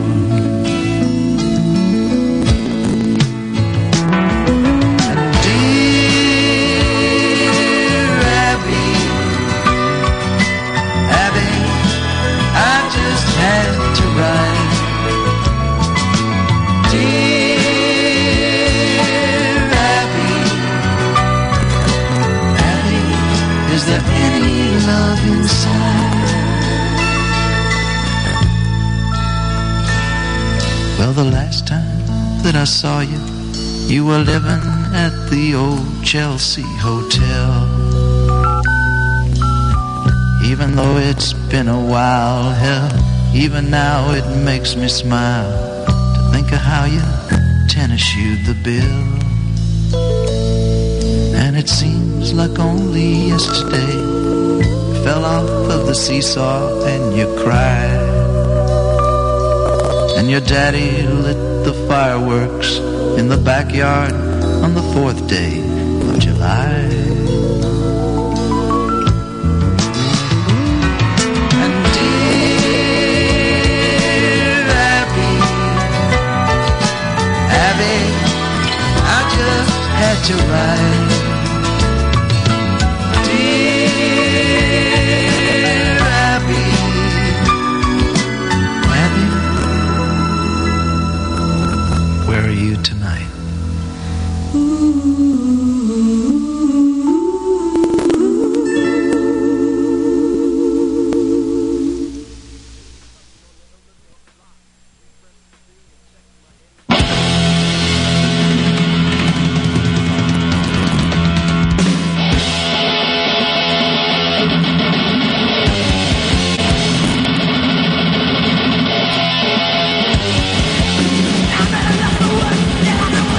Well, the last time that I saw you, you were living at the old Chelsea Hotel. Even though it's been a while, hell, even now it makes me smile to think of how you tennis shoed the bill. And it seems like only yesterday you fell off of the seesaw and you cried. And your daddy lit the fireworks in the backyard on the 4th day of July. And dear Abby, I just had to write. Dear Abby, where are you tonight? I'm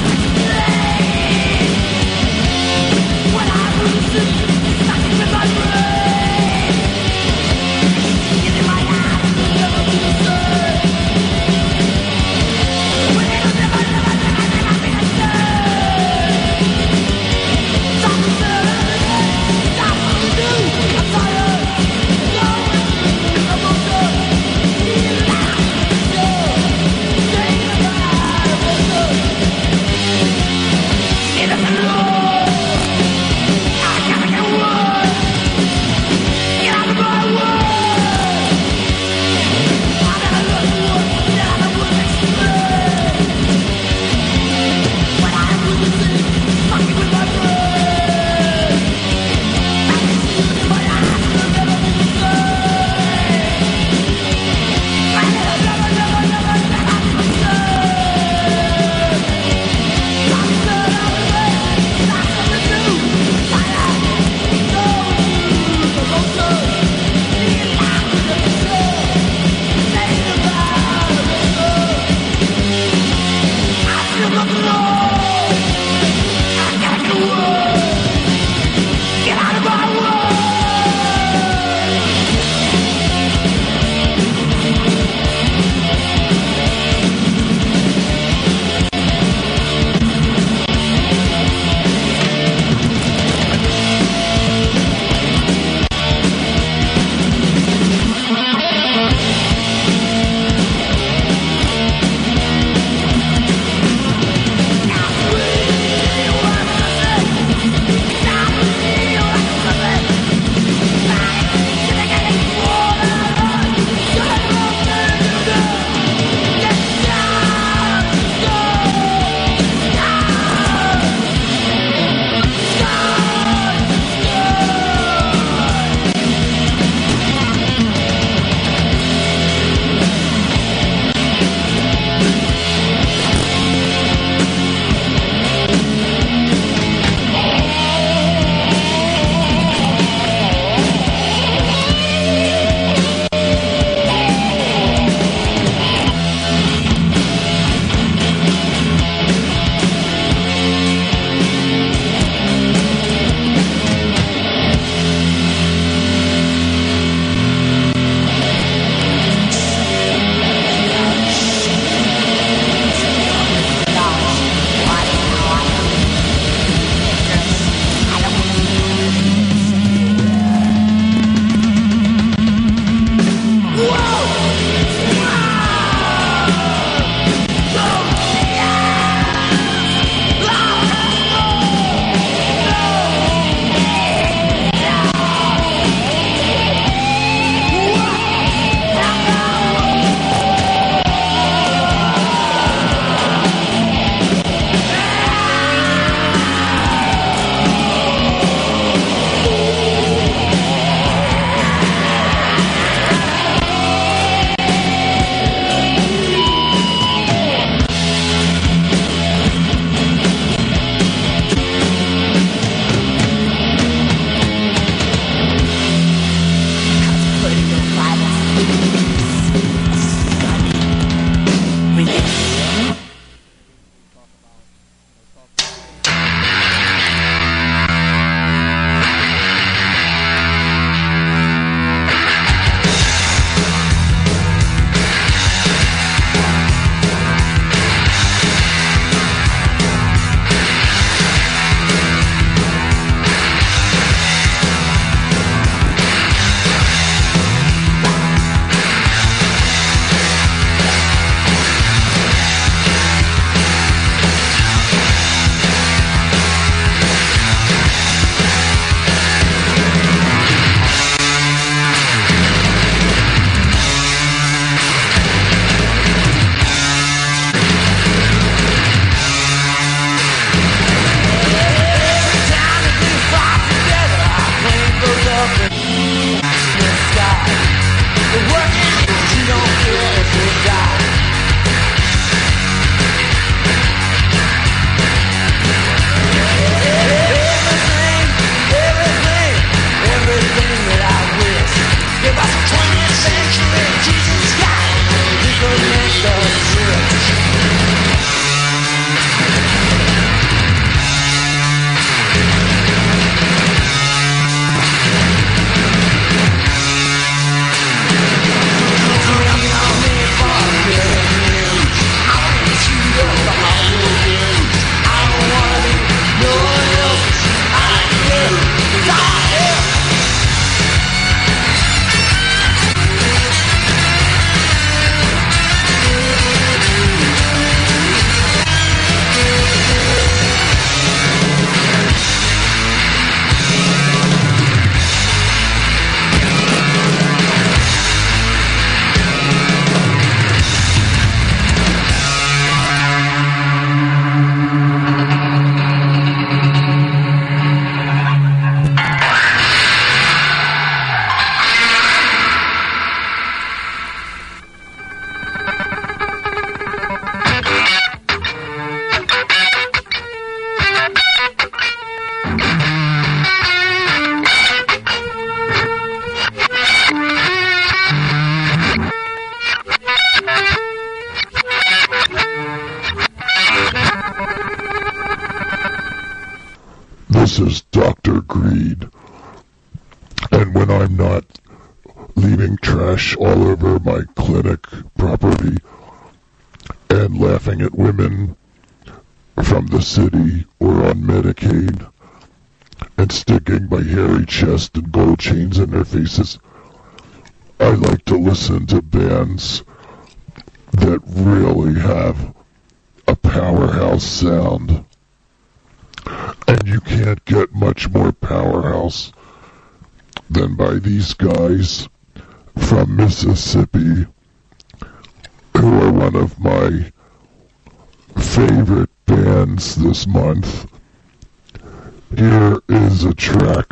This is Dr. Greed. And when I'm not leaving trash all over my clinic property and laughing at women from the city or on Medicaid and sticking my hairy chest and gold chains in their faces, I like to listen to bands that really have a powerhouse sound. And you can't get much more powerhouse than by these guys from Mississippi, who are one of my favorite bands this month. Here is a track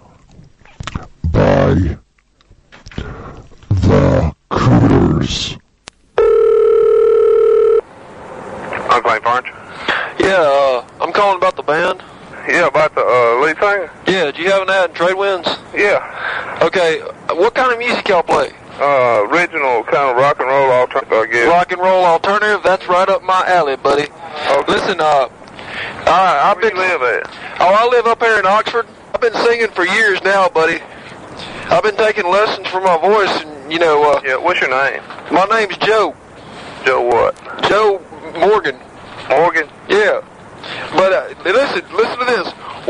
by The Cooters. I'm Clay Farge. Yeah, I'm calling about the band. Yeah, about the lead singer? Yeah, do you have an ad in Trade Winds? Yeah. Okay, what kind of music y'all play? Original kind of rock and roll alternative, I guess. Rock and roll alternative? That's right up my alley, buddy. Okay. Listen, I've been... Where you live at? Oh, I live up here in Oxford. I've been singing for years now, buddy. I've been taking lessons for my voice, and, yeah, what's your name? My name's Joe. Joe what? Joe Morgan. Morgan? Yeah. But listen to this.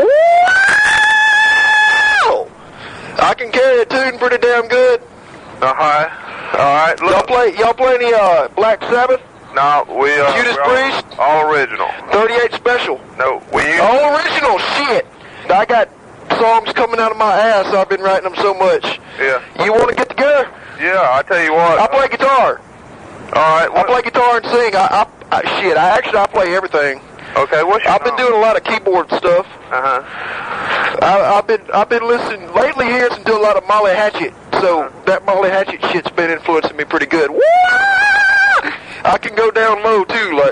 Wow! I can carry a tune pretty damn good. All right. Look. Y'all play any Black Sabbath? No, we Judas Priest? All original. 38 Special? No, all original. Shit. I got songs coming out of my ass. I've been writing them so much. Yeah. You want to get together? Yeah, I tell you what. I play guitar. All right. I play guitar and sing. I play everything. Okay, I've been doing a lot of keyboard stuff. I've been listening lately. Here's to a lot of Molly Hatchet. So that Molly Hatchet shit's been influencing me pretty good. Woo! I can go down low too, like.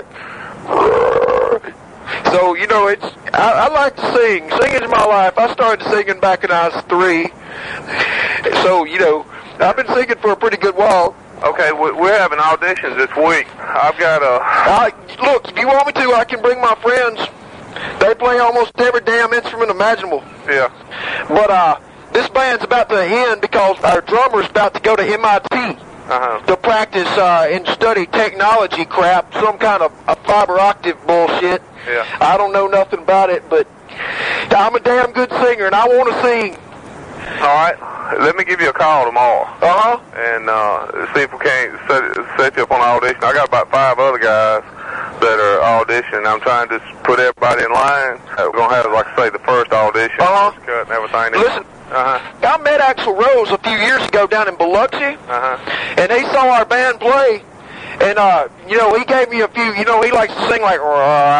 So it's. I like to sing. Singing's my life. I started singing back when I was 3. So I've been singing for a pretty good while. Okay, we're having auditions this week. I've got look, if you want me to, I can bring my friends. They play almost every damn instrument imaginable. Yeah. But this band's about to end because our drummer's about to go to MIT to practice and study technology crap, some kind of a fiber octave bullshit. Yeah. I don't know nothing about it, but I'm a damn good singer, and I want to sing. All right. Let me give you a call tomorrow. And see if we can't set you up on an audition. I got about 5 other guys that are auditioning. I'm trying to put everybody in line. We're going to have, like I say, the first audition. Cut and everything. Listen, I met Axl Rose a few years ago down in Biloxi. And he saw our band play. And, he gave me a few, he likes to sing like,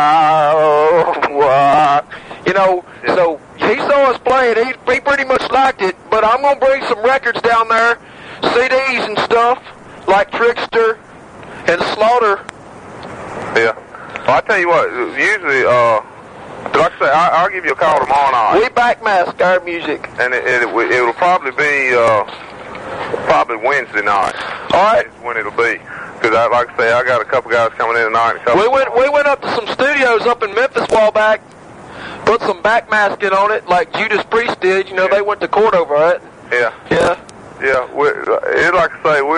so he saw us play it. He pretty much liked it, but I'm going to bring some records down there, CDs and stuff, like Trickster and Slaughter. Yeah. Well, I tell you what, usually, like I say, I'll give you a call tomorrow night. We backmask our music. And it'll probably be, Wednesday night. All right. Is when it'll be. Because, like I say, I got a couple guys coming in tonight. We went up to some studios up in Memphis a while back, put some backmasking on it, like Judas Priest did. They went to court over it. Yeah. Yeah. Yeah. Like I say,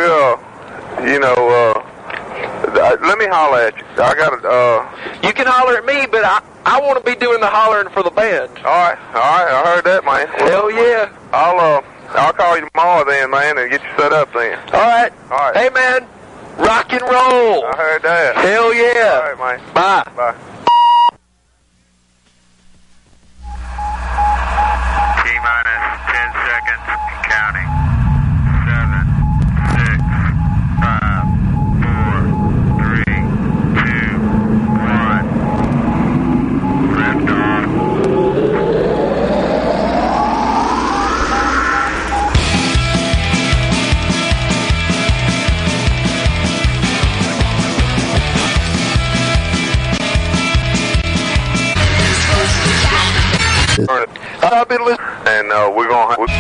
let me holler at you. I got you can holler at me, but I want to be doing the hollering for the band. All right. I heard that, man. Hell yeah. I'll call you tomorrow then, man, and get you set up then. All right. Hey, man. Rock and roll. I heard that. Hell yeah. All right, man. Bye. Bye. T-minus 10 seconds and counting. 7, 6, 5, 4, 3, 2, 1. Lift off. I've been listening, and we're going to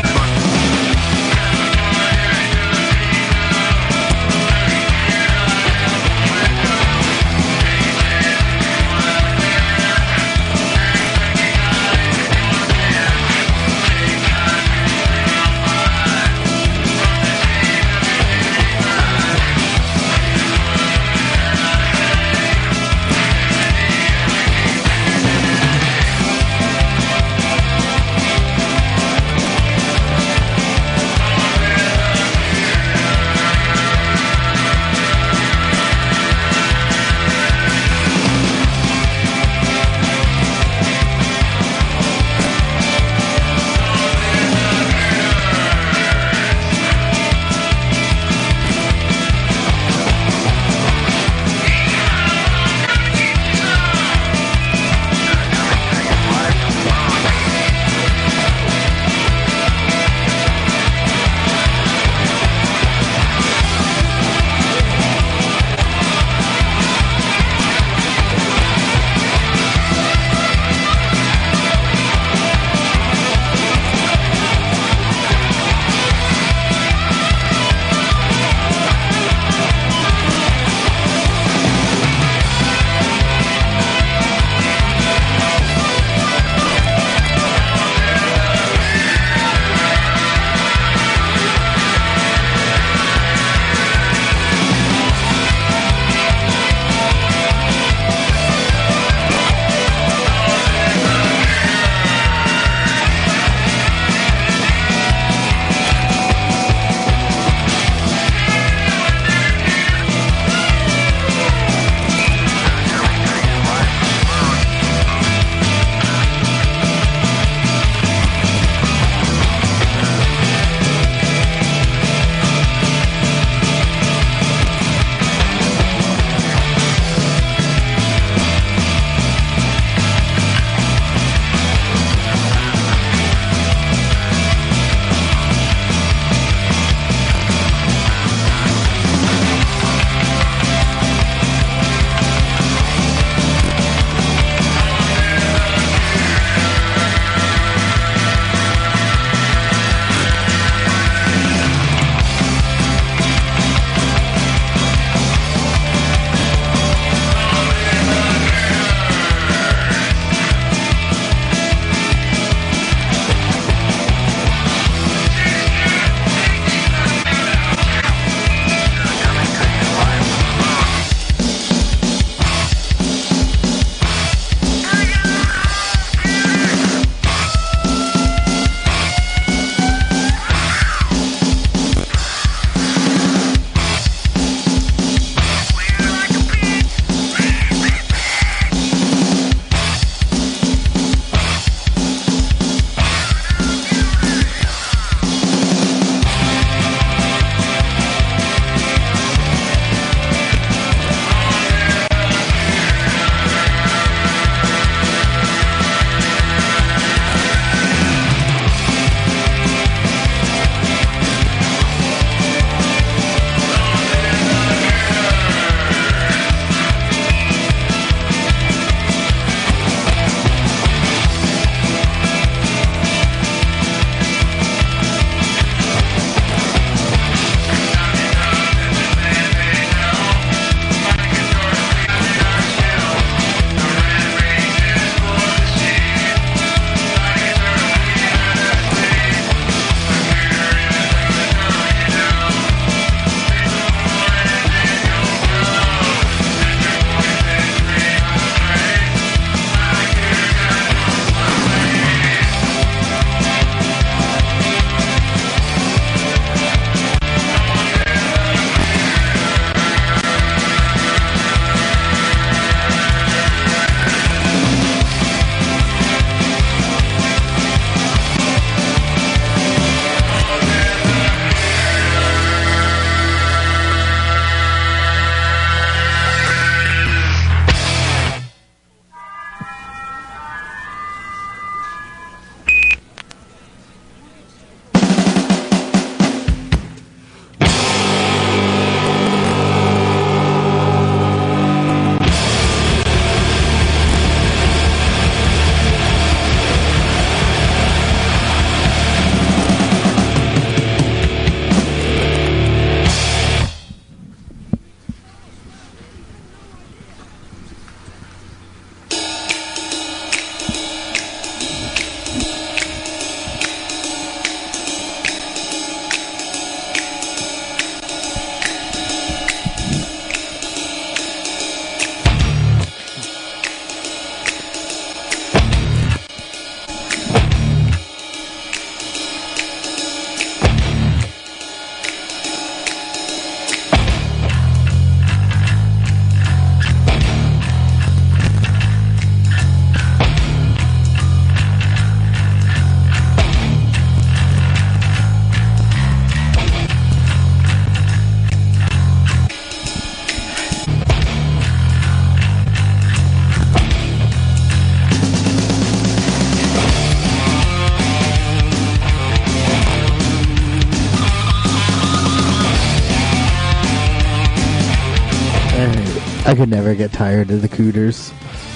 I could never get tired of the Cooters.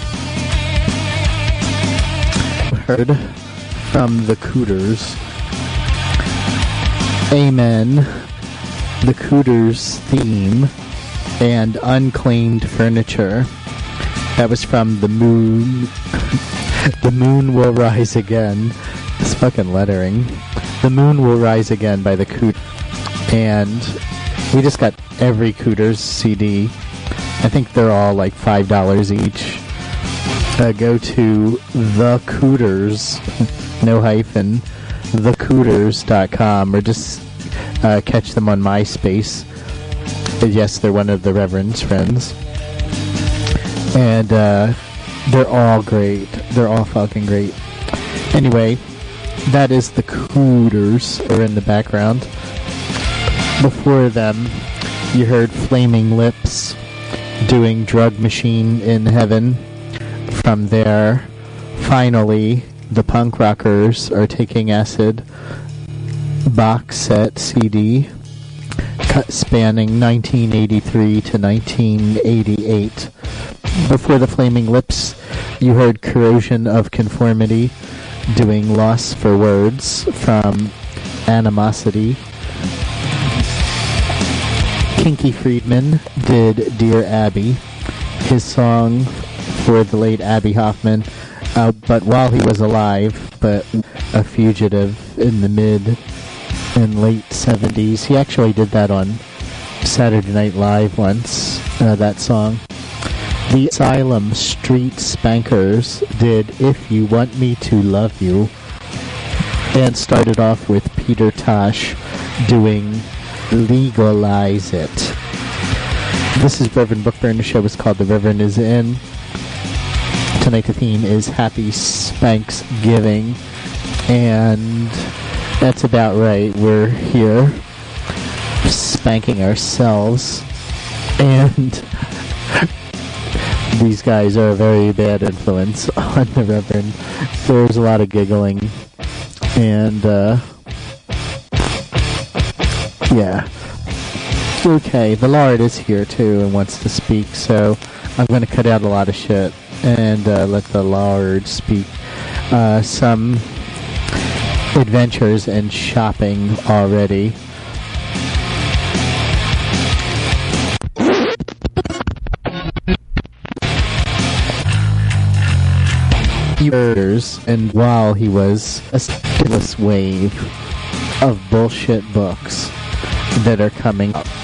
Heard from the Cooters. Amen. The Cooters theme and Unclaimed Furniture. That was from The Moon. The Moon Will Rise Again. This fucking lettering. The Moon Will Rise Again by the Cooters. And we just got every Cooters CD. I think they're all like $5 each. Go to The Cooters, no hyphen, thecooters.com, or just catch them on MySpace. Yes, they're one of the Reverend's friends. And they're all great. They're all fucking great. Anyway, that is the Cooters are in the background. Before them, you heard Flaming Lips doing Drug Machine in Heaven. From there, finally, the Punk Rockers are taking acid box set CD spanning 1983 to 1988. Before the Flaming Lips, you heard Corrosion of Conformity doing Loss for Words from Animosity. Kinky Friedman did Dear Abby, his song for the late Abby Hoffman, but while he was alive, but a fugitive in the mid and late 70s. He actually did that on Saturday Night Live once, that song. The Asylum Street Spankers did If You Want Me to Love You, and started off with Peter Tosh doing Legalize It. This is Reverend Bookburn. The show is called The Reverend Is In. Tonight the theme is Happy Spanksgiving, and that's about right. We're here spanking ourselves, and these guys are a very bad influence on the Reverend. There's a lot of giggling, and yeah. Okay, the Lord is here too and wants to speak, so I'm going to cut out a lot of shit and let the Lord speak. Some adventures and shopping already. And while he was a stimulus wave of bullshit books that are coming up.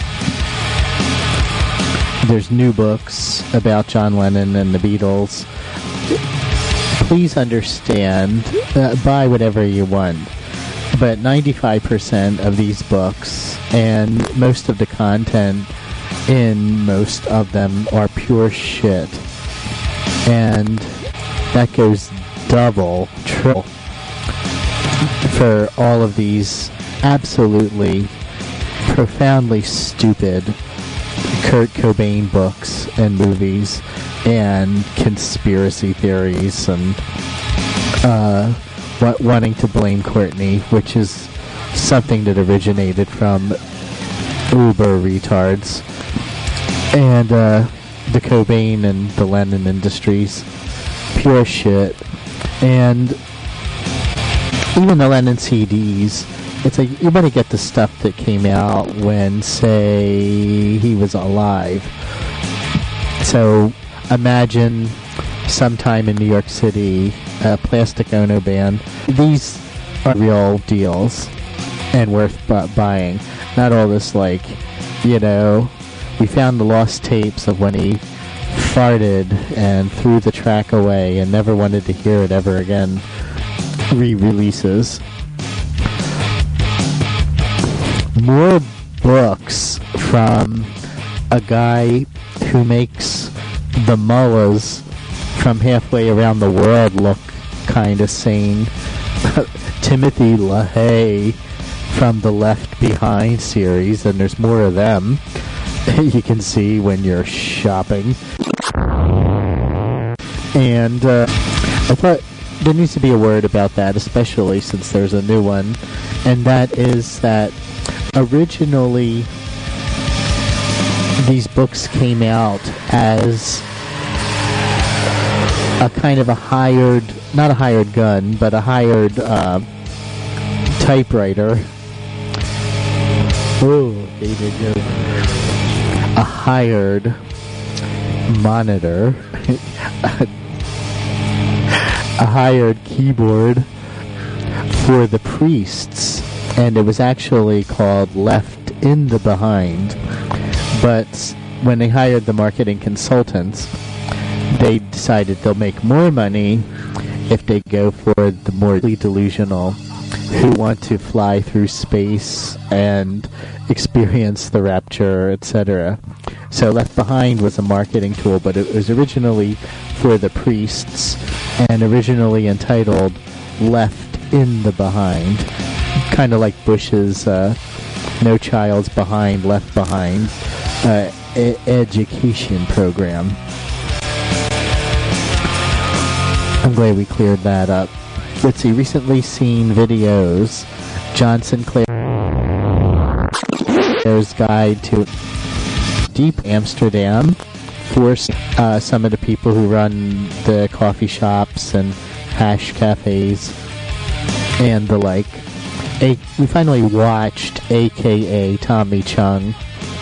There's new books about John Lennon and the Beatles. Please understand, buy whatever you want, but 95% of these books and most of the content in most of them are pure shit. And that goes double, triple for all of these absolutely profoundly stupid Kurt Cobain books and movies and conspiracy theories and wanting to blame Courtney, which is something that originated from uber retards, and the Cobain and the Lennon industries. Pure shit. And even the Lennon CDs, it's like, you better get the stuff that came out when, say, he was alive. So imagine sometime in New York City, a Plastic Ono band. These are real deals and worth buying. Not all this, like, you know, we found the lost tapes of when he farted and threw the track away and never wanted to hear it ever again. Re-releases. More books from a guy who makes the mullahs from halfway around the world look kind of sane. Timothy LaHaye from the Left Behind series, and there's more of them you can see when you're shopping. And I thought there needs to be a word about that, especially since there's a new one, and that is that originally these books came out as a kind of a hired, not a hired gun, but a hired typewriter. Oh, David, a hired monitor, a hired keyboard for the priests, and it was actually called Left in the Behind. But when they hired the marketing consultants, they decided they'll make more money if they go for the more delusional, who want to fly through space and experience the rapture, etc. So Left Behind was a marketing tool, but it was originally for the priests and originally entitled Left in the Behind, kind of like Bush's No Child's Behind, Left Behind education program. I'm glad we cleared that up. Let's see, recently seen videos. John Sinclair's Guide to Deep Amsterdam for some of the people who run the coffee shops and hash cafes and the like. We finally watched AKA Tommy Chung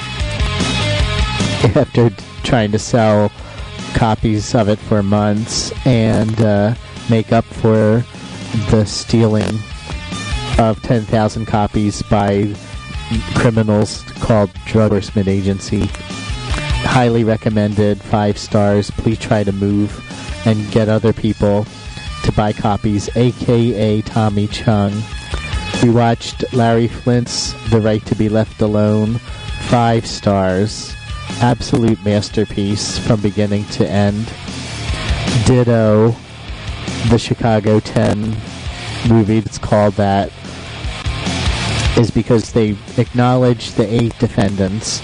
after trying to sell copies of it for months and make up for the stealing of 10,000 copies by criminals called Drug Enforcement Agency. Highly recommended, 5 stars. Please try to move and get other people to buy copies. AKA Tommy Chung. We watched Larry Flint's The Right to Be Left Alone. 5 stars. Absolute masterpiece from beginning to end. Ditto the Chicago 10 movie that's called that is because they acknowledge the 8 defendants.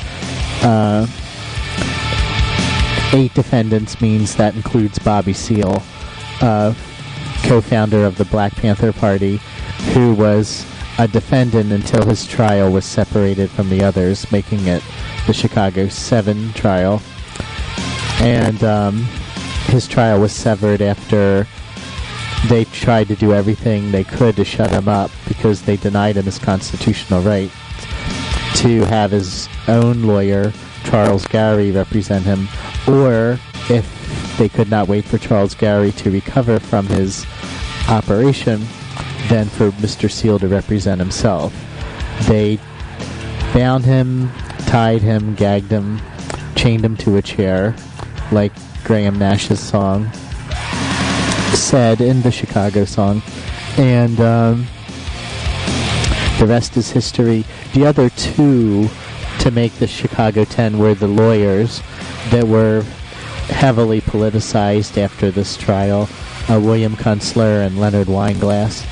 8 defendants means that includes Bobby Seale, co-founder of the Black Panther Party, who was a defendant until his trial was separated from the others, making it the Chicago 7 trial. And his trial was severed after they tried to do everything they could to shut him up because they denied him his constitutional right to have his own lawyer, Charles Gary, represent him, or if they could not wait for Charles Gary to recover from his operation, then for Mr. Seale to represent himself. They bound him, tied him, gagged him, chained him to a chair, like Graham Nash's song said in the Chicago song, and the rest is history. The other 2 to make the Chicago 10 were the lawyers that were heavily politicized after this trial, William Kunstler and Leonard Weinglass.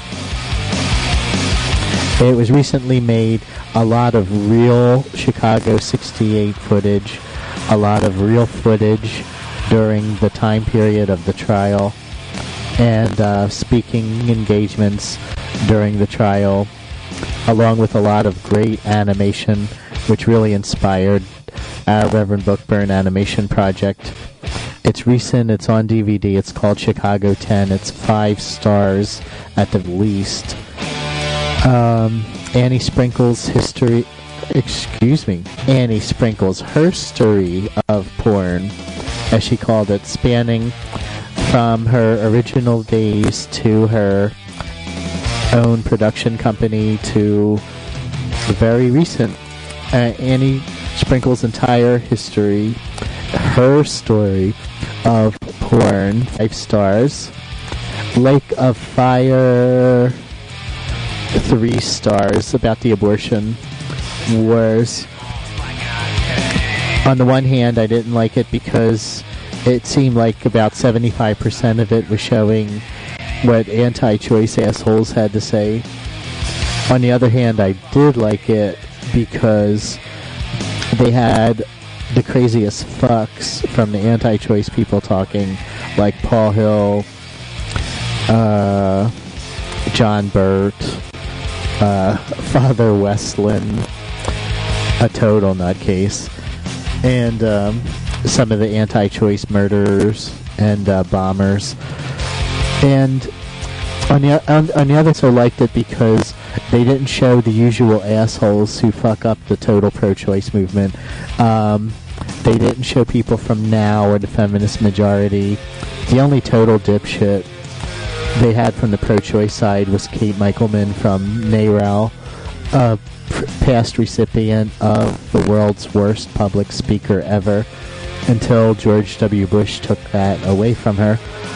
It was recently made a lot of real Chicago 68 footage, a lot of real footage during the time period of the trial, and speaking engagements during the trial, along with a lot of great animation, which really inspired our Reverend Bookburn animation project. It's recent, it's on DVD, it's called Chicago 10, it's 5 stars at the least. Annie Sprinkle's Annie Sprinkle's Herstory of Porn, as she called it, spanning from her original days to her own production company to the very recent. Annie Sprinkle's entire history, her story of porn, 5 stars. Lake of Fire, 3 stars, about the abortion wars. On the one hand, I didn't like it because it seemed like about 75% of it was showing what anti-choice assholes had to say. On the other hand, I did like it because they had the craziest fucks from the anti-choice people talking, like Paul Hill, John Burt, Father Westland, a total nutcase. and some of the anti-choice murderers and bombers. And on the other side, I liked it because they didn't show the usual assholes who fuck up the total pro-choice movement. They didn't show people from NOW or the feminist majority. The only total dipshit they had from the pro-choice side was Kate Michelman from NARAL, a past recipient of the world's worst public speaker ever, until George W. Bush took that away from her.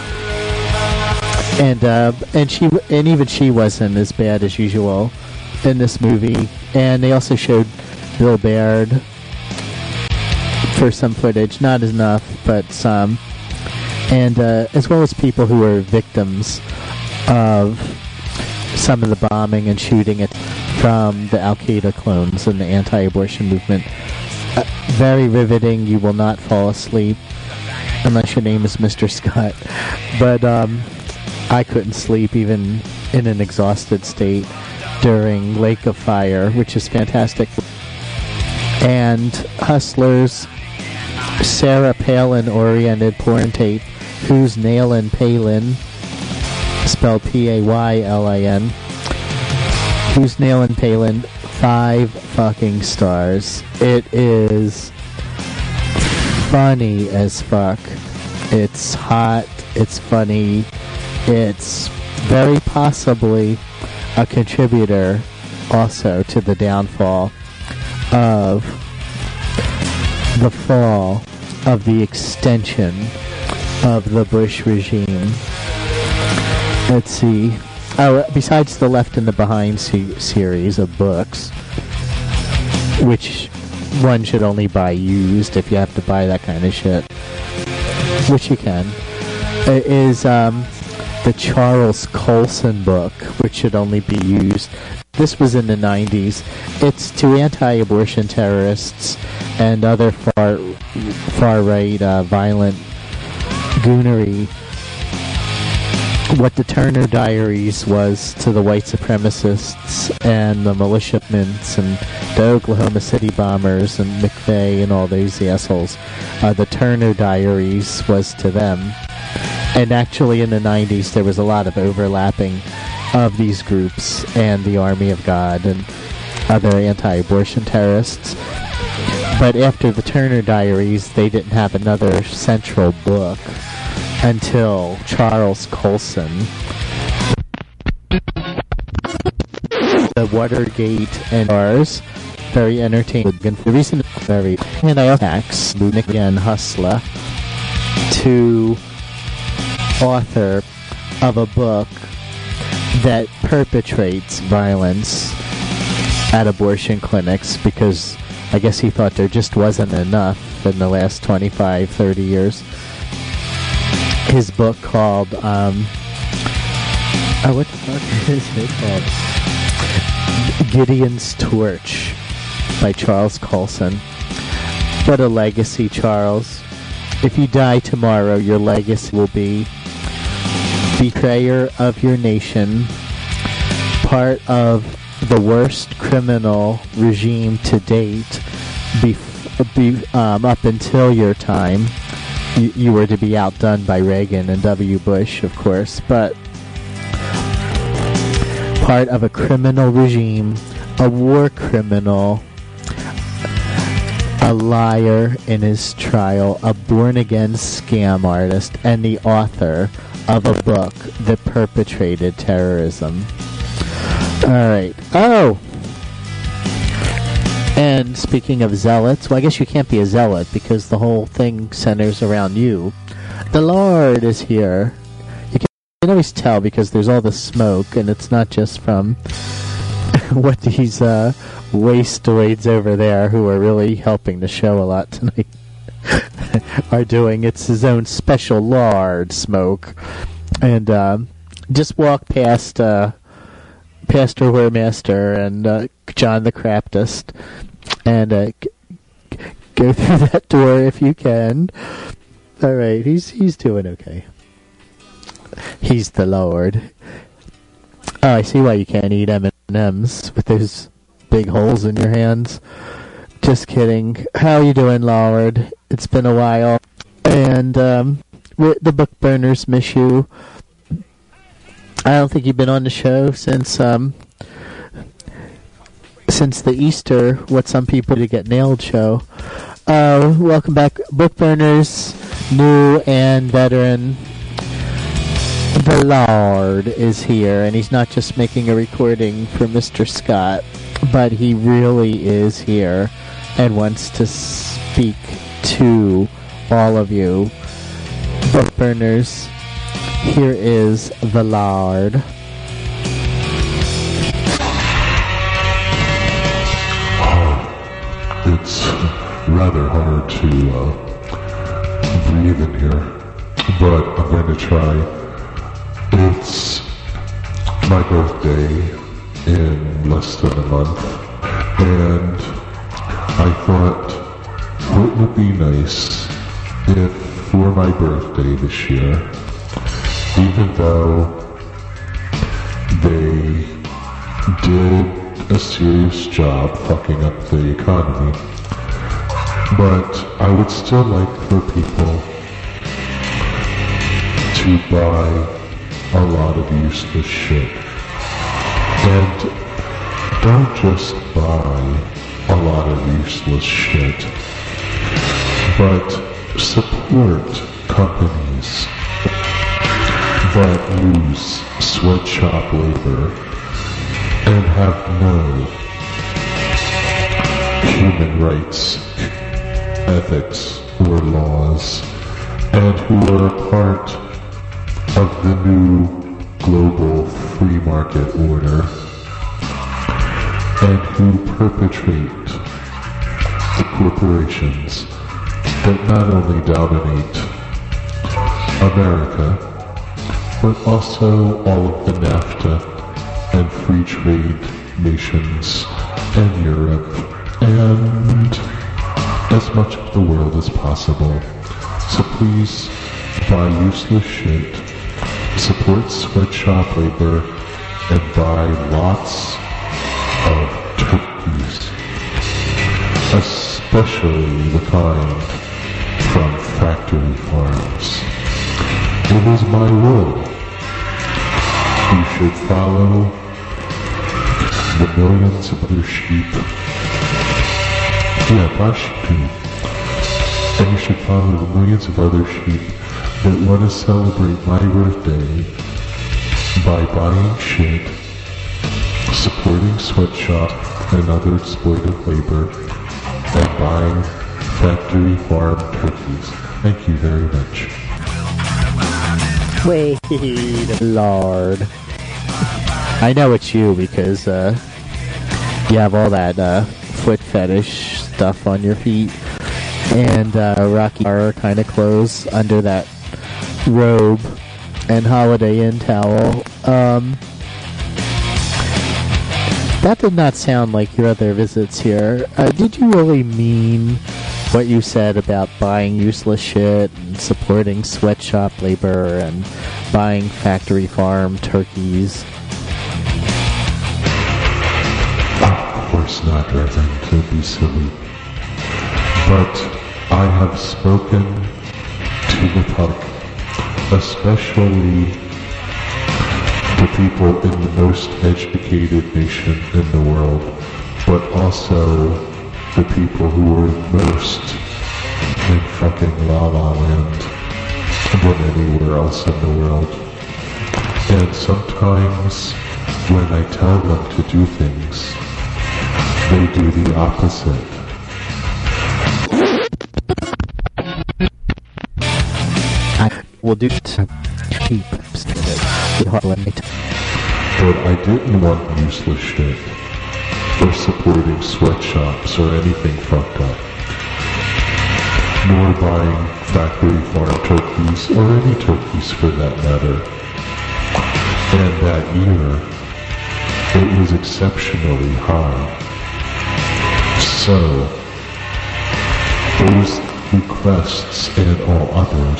And even she wasn't as bad as usual in this movie. And they also showed Bill Baird for some footage, not enough, but some. And as well as people who were victims of some of the bombing and shooting from the Al-Qaeda clones and the anti-abortion movement. Very riveting. You will not fall asleep unless your name is Mr. Scott. But I couldn't sleep even in an exhausted state during Lake of Fire, which is fantastic. And Hustlers, Sarah Palin-oriented porn tape, Who's Nailin' Palin, spelled Paylin. Who's Nailin' Palin, 5 fucking stars. It is funny as fuck. It's hot, it's funny, it's very possibly a contributor also to the downfall of the fall of the extension of the Bush regime. Let's see. Oh, besides the Left and the Behind series of books, which one should only buy used if you have to buy that kind of shit, which you can, is the Charles Colson book, which should only be used. This was in the 90s. It's to anti-abortion terrorists and other far-right violent goonery what the Turner Diaries was to the white supremacists and the militiamen and the Oklahoma City bombers and McVeigh and all those assholes. The Turner Diaries was to them. And actually in the 90s there was a lot of overlapping of these groups and the Army of God and other anti-abortion terrorists. But after the Turner Diaries, they didn't have another central book until Charles Colson. The Watergate and ours, very entertaining. The recent very anti-tax, again Hustler, to author of a book that perpetrates violence at abortion clinics, because I guess he thought there just wasn't enough in the last 25, 30 years. His book called, what the fuck is it called? Gideon's Torch by Charles Colson. What a legacy, Charles. If you die tomorrow, your legacy will be betrayer of your nation, part of the worst criminal regime to date, up until your time. You were to be outdone by Reagan and W. Bush, of course, but part of a criminal regime, a war criminal, a liar in his trial, a born-again scam artist, and the author of a book that perpetrated terrorism. Alright. Oh! And speaking of zealots, well, I guess you can't be a zealot because the whole thing centers around you. The Lord is here. You can always tell because there's all the smoke, and it's not just from what these wastoids over there, who are really helping the show a lot tonight, are doing. It's his own special Lord smoke. And just walk past Pastor Whoremaster and John the Craptist, and go through that door if you can. All right, he's doing okay. He's the Lord. Oh, I see why you can't eat M&Ms with those big holes in your hands. Just kidding. How you doing, Lord? It's been a while. And the book burners miss you. I don't think you've been on the show since the Easter, what some people to get nailed show. Welcome back, book burners, new and veteran. The Lord is here, and he's not just making a recording for Mr. Scott, but he really is here and wants to speak to all of you. Book burners, here is the Lord. It's rather hard to breathe in here, but I'm going to try. It's my birthday in less than a month, and I thought it would be nice if for my birthday this year, even though they did a serious job fucking up the economy, but I would still like for people to buy a lot of useless shit. And don't just buy a lot of useless shit, but support companies that use sweatshop labor and have no human rights, ethics, or laws, and who are a part of the new global free market order, and who perpetrate the corporations that not only dominate America, but also all of the NAFTA and free trade nations and Europe and as much of the world as possible. So please buy useless shit, support sweatshop labor, and buy lots of turkeys, especially the kind from factory farms. It is my rule. You should follow the millions of other sheep. Yeah, buy sheep too. And you should follow the millions of other sheep that want to celebrate my birthday by buying shit, supporting sweatshop and other exploitive labor, and buying factory farm turkeys. Thank you very much. Wait, Lord. I know it's you because you have all that foot fetish stuff on your feet and Rocky Horror kind of clothes under that robe and Holiday Inn towel. That did not sound like your other visits here. Did you really mean what you said about buying useless shit and supporting sweatshop labor and buying factory farm turkeys? Of course not, Reverend. Don't be silly. But I have spoken to the public, especially the people in the most educated nation in the world, but also the people who are most in fucking La La Land than anywhere else in the world. And sometimes when I tell them to do things, they do the opposite. I will do it. But I didn't want useless shit, or supporting sweatshops or anything fucked up, nor buying factory farm turkeys, or any turkeys for that matter. And that year, it was exceptionally high. So, those requests and all others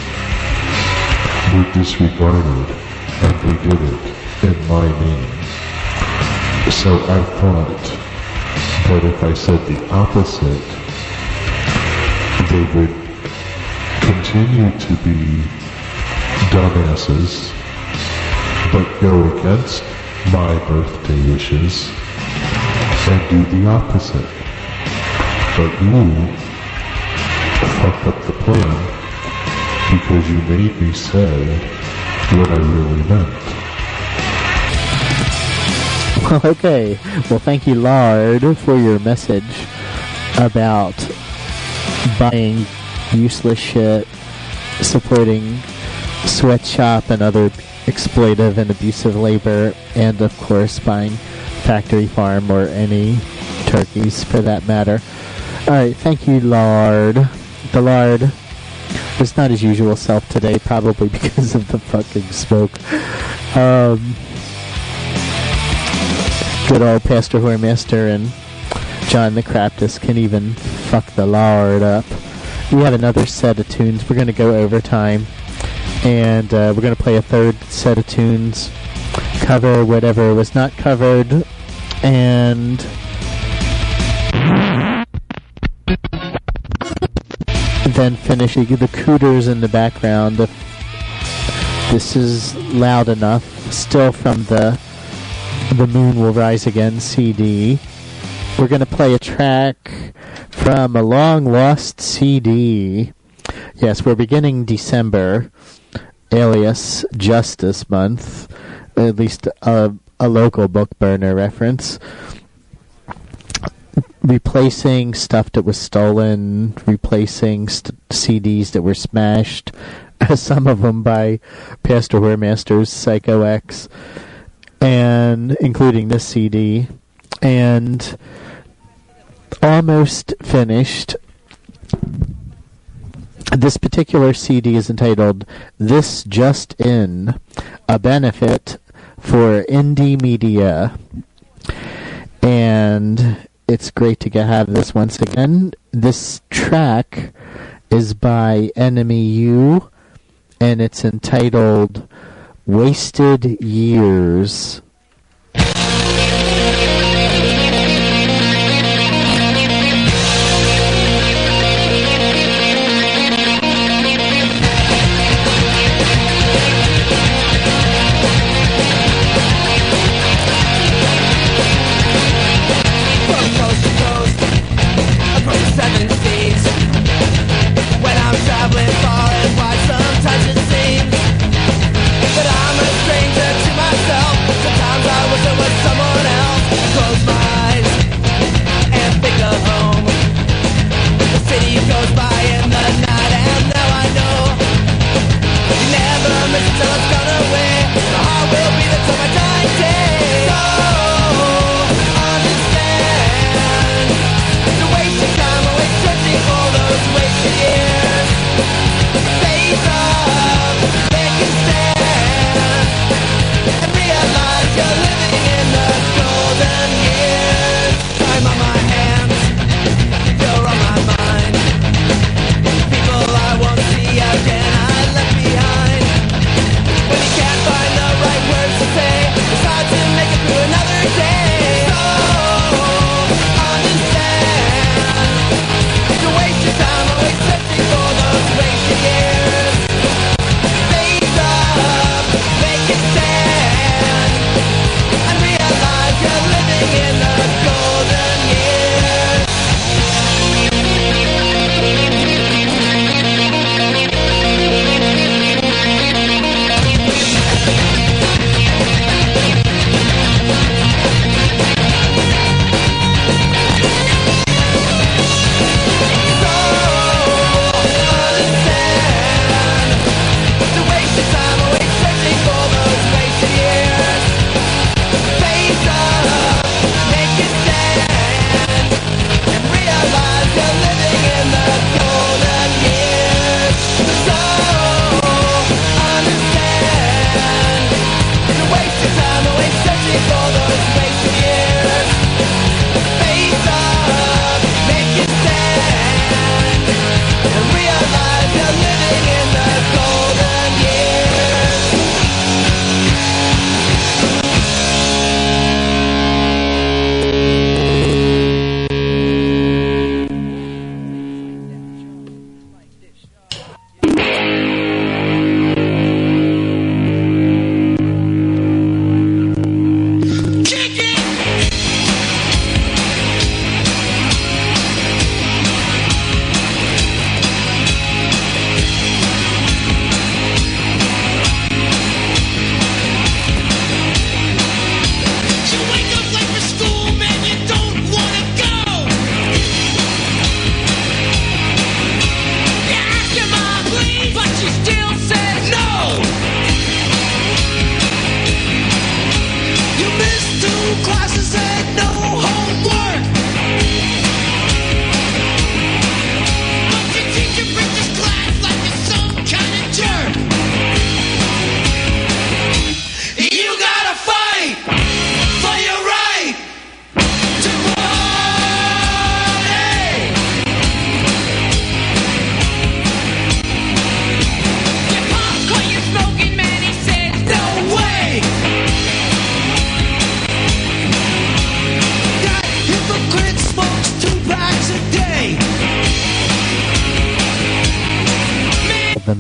were disregarded, and we did it in my name. So I thought But if I said the opposite, they would continue to be dumbasses, but go against my birthday wishes and do the opposite. But you fucked up the plan because you made me say what I really meant. Well, okay. Well, thank you, Lard, for your message about buying useless shit, supporting sweatshop and other exploitive and abusive labor, and, of course, buying factory farm or any turkeys, for that matter. All right, thank you, Lard. The Lard was not his usual self today, probably because of the fucking smoke. Good old Pastor Whoremaster and John the Craptus can even fuck the Lard up. We have another set of tunes. We're going to go overtime, and we're going to play a third set of tunes, cover whatever was not covered, and then finish the Cooters in the background. If this is loud enough, still from the Moon Will Rise Again CD. We're going to play a track from a long-lost CD. Yes, we're beginning December, alias Justice Month, at least a local book burner reference. Replacing stuff that was stolen, replacing CDs that were smashed, some of them by Pastor Whoremaster's Psycho X, and including this CD, and almost finished. This particular CD is entitled This Just In, a benefit for indie media, and it's great to have this once again. This track is by Enemy U, and it's entitled Wasted Years. Traveling far and wide, sometimes it seems that I'm a stranger to myself. Sometimes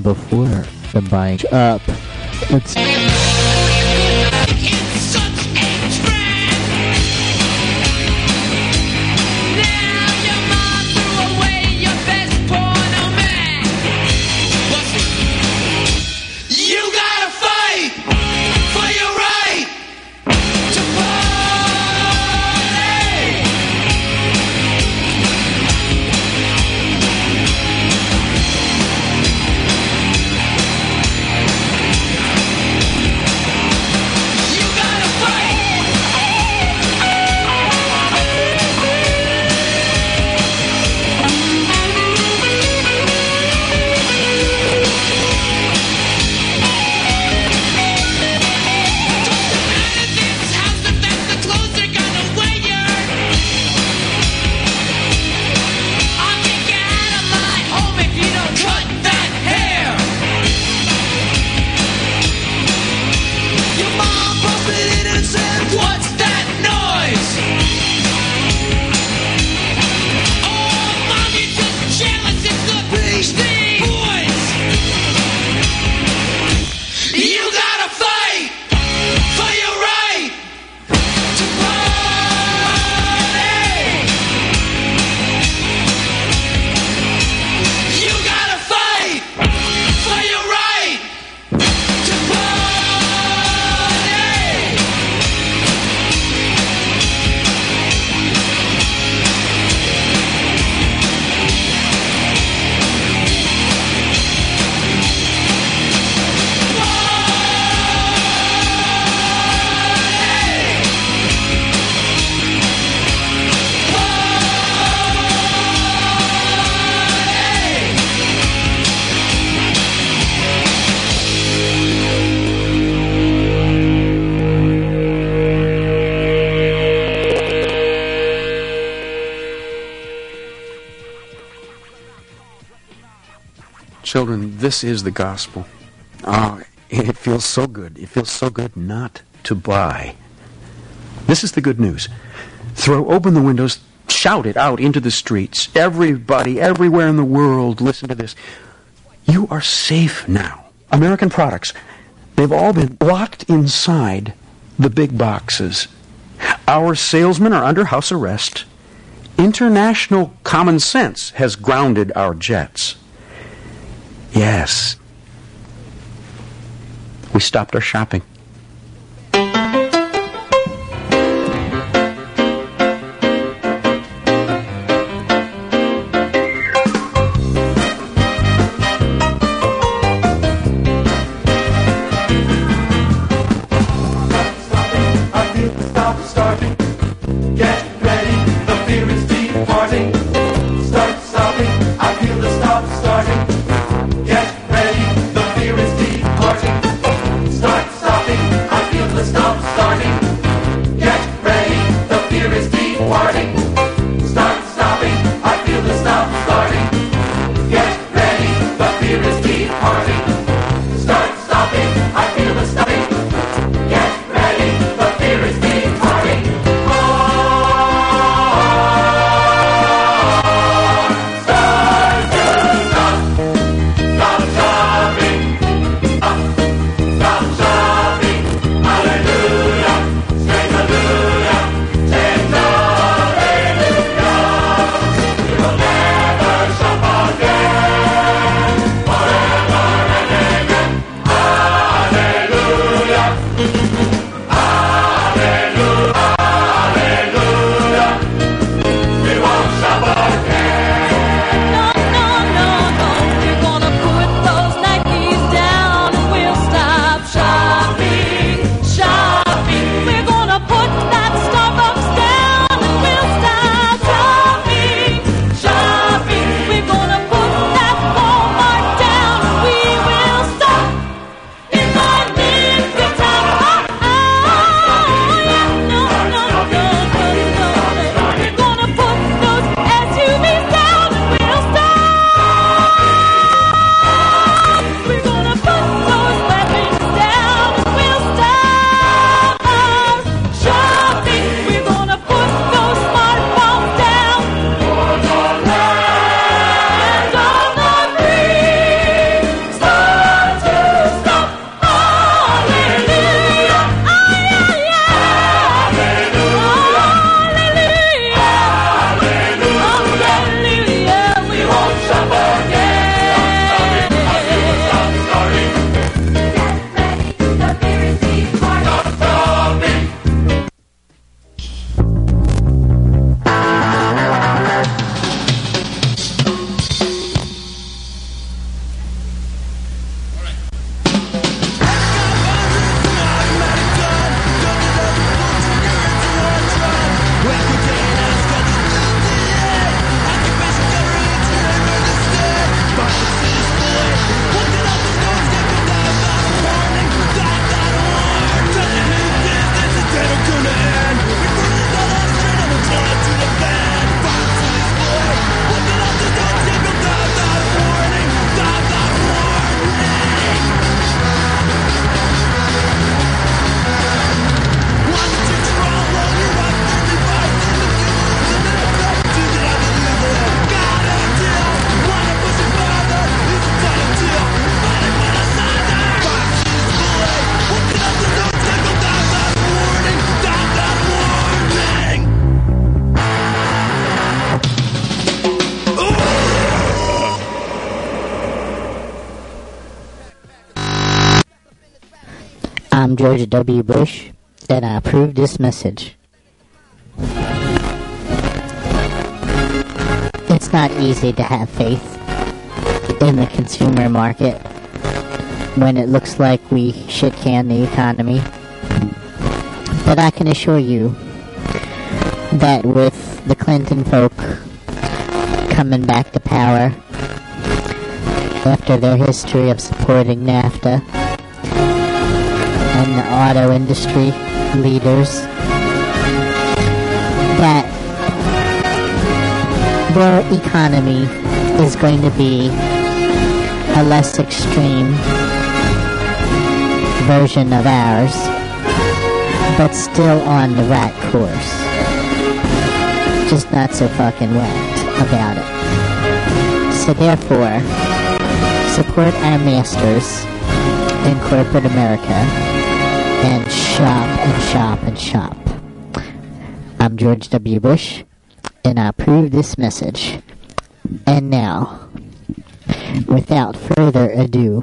before the buying up. Let's. Children, this is the gospel. Oh, it feels so good. It feels so good not to buy. This is the good news. Throw open the windows, shout it out into the streets. Everybody, everywhere in the world, listen to this. You are safe now. American products, they've all been locked inside the big boxes. Our salesmen are under house arrest. International common sense has grounded our jets. Yes. We stopped our shopping. Start stopping. I'm George W. Bush, and I approve this message. It's not easy to have faith in the consumer market when it looks like we shit-can the economy. But I can assure you that with the Clinton folk coming back to power after their history of supporting NAFTA and the auto industry leaders, that their economy is going to be a less extreme version of ours, but still on the right course. Just not so fucking whacked about it. So therefore, support our masters in corporate America and shop and shop and shop. I'm George W. Bush, and I approve this message. And now, without further ado,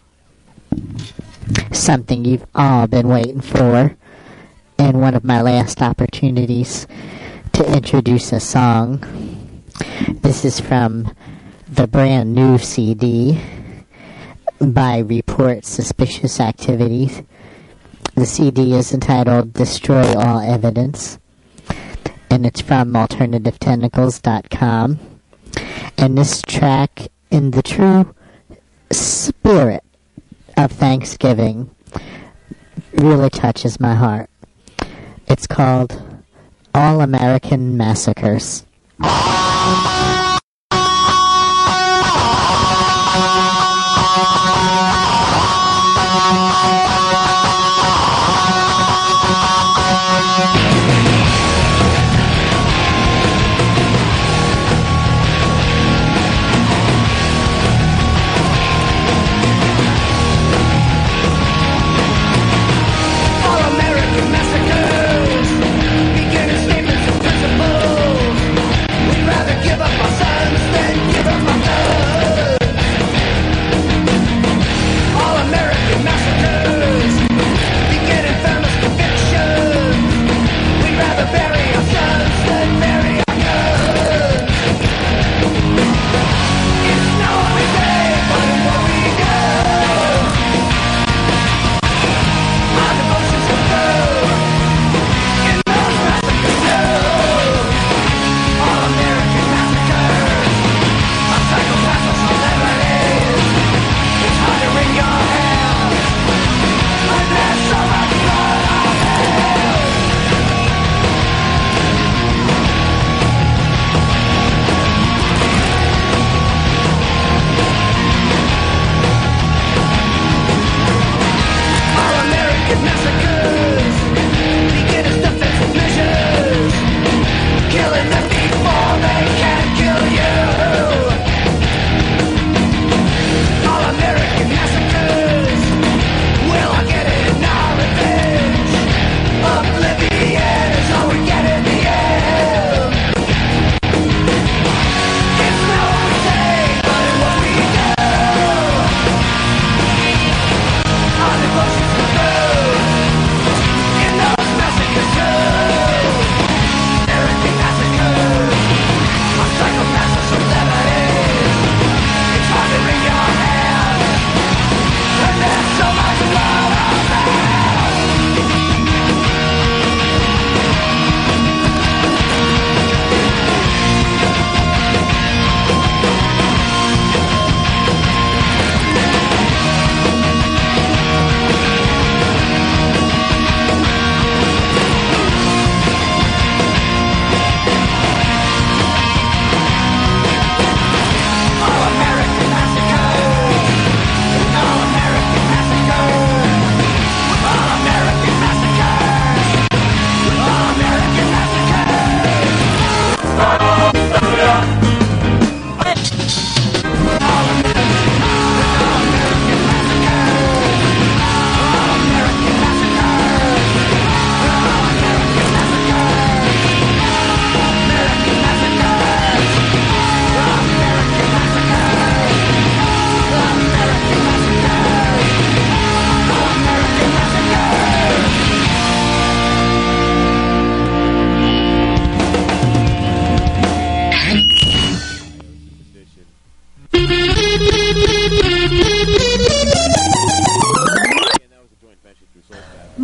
something you've all been waiting for, and one of my last opportunities to introduce a song. This is from the brand new CD by Report Suspicious Activities. The CD is entitled Destroy All Evidence, and it's from AlternativeTentacles.com. And this track, in the true spirit of Thanksgiving, really touches my heart. It's called All American Massacres. All-American massacres, beginning statements and principles. We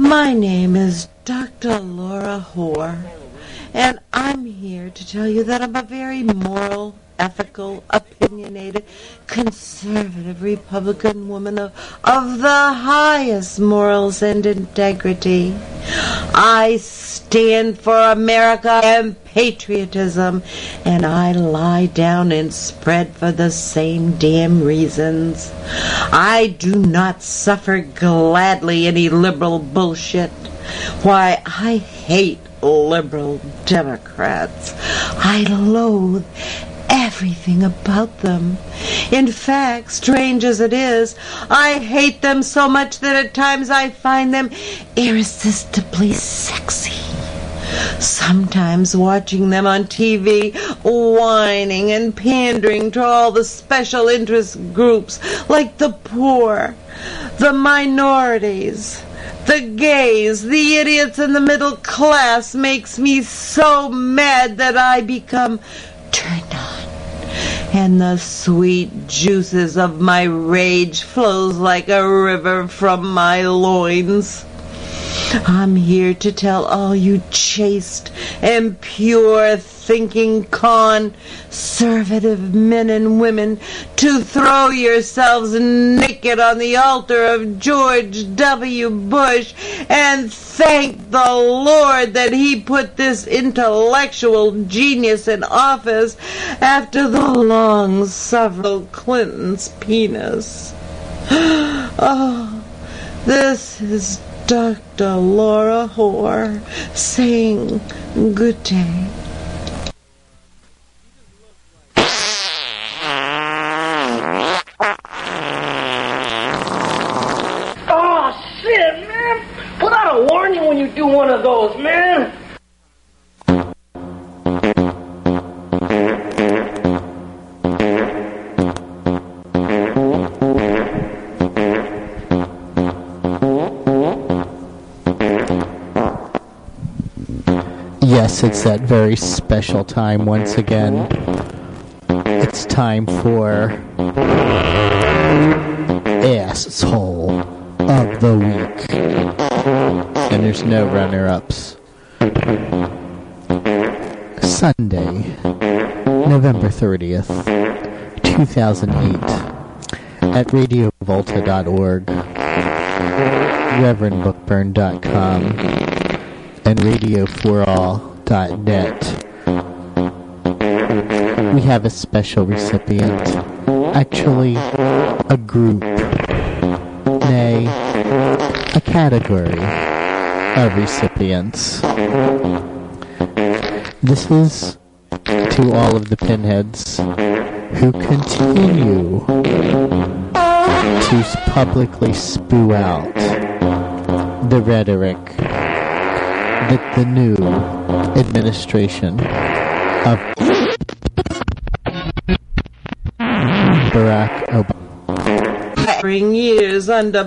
My name is Dr. Laura Hoare, and I'm here to tell you that I'm a very moral, ethical, opinionated, conservative Republican woman of the highest morals and integrity. I stand for America and patriotism, and I lie down and spread for the same damn reasons. I do not suffer gladly any liberal bullshit. Why, I hate liberal Democrats. I loathe everything about them. In fact, strange as it is, I hate them so much that at times I find them irresistibly sexy. Sometimes watching them on TV, whining and pandering to all the special interest groups like the poor, the minorities, the gays, the idiots, and the middle class makes me so mad that I become turned on, and the sweet juices of my rage flows like a river from my loins. I'm here to tell all you chaste and pure thinking conservative men and women to throw yourselves naked on the altar of George W. Bush and thank the Lord that he put this intellectual genius in office after the long suffered Clinton's penis. Oh, this is Dr. Laura Hoare saying good day. Oh, shit, man. Put out a warning when you do one of those, man. Yes, it's that very special time once again. It's time for Asshole of the Week. And there's no runner-ups. Sunday, November 30th, 2008, at radiovolta.org, reverendbookburn.com, and radioforall.net. We have a special recipient, actually a group, nay, a category of recipients. This is to all of the pinheads who continue to publicly spew out the rhetoric that the new administration of Barack Obama years under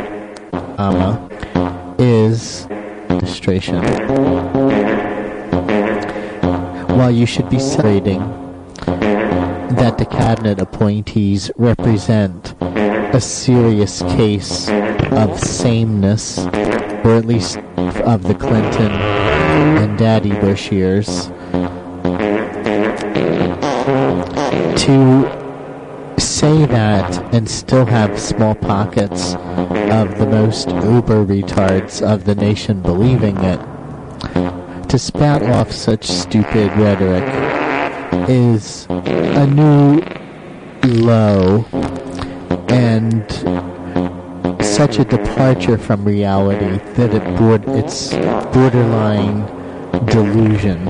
is administration. While you should be celebrating that the cabinet appointees represent a serious case of sameness, or at least of the Clinton and Daddy Bush years, to say that and still have small pockets of the most uber retards of the nation believing it, to spout off such stupid rhetoric is a new low and such a departure from reality that it's borderline delusion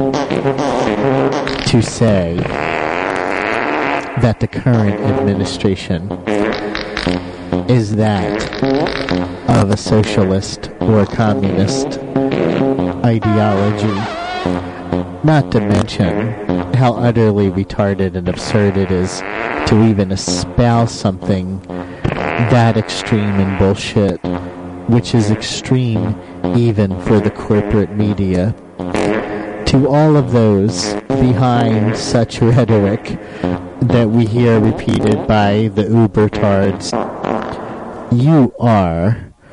to say that the current administration is that of a socialist or communist ideology, not to mention how utterly retarded and absurd it is to even espouse something that extreme in bullshit, which is extreme even for the corporate media. To all of those behind such rhetoric that we hear repeated by the ubertards, you are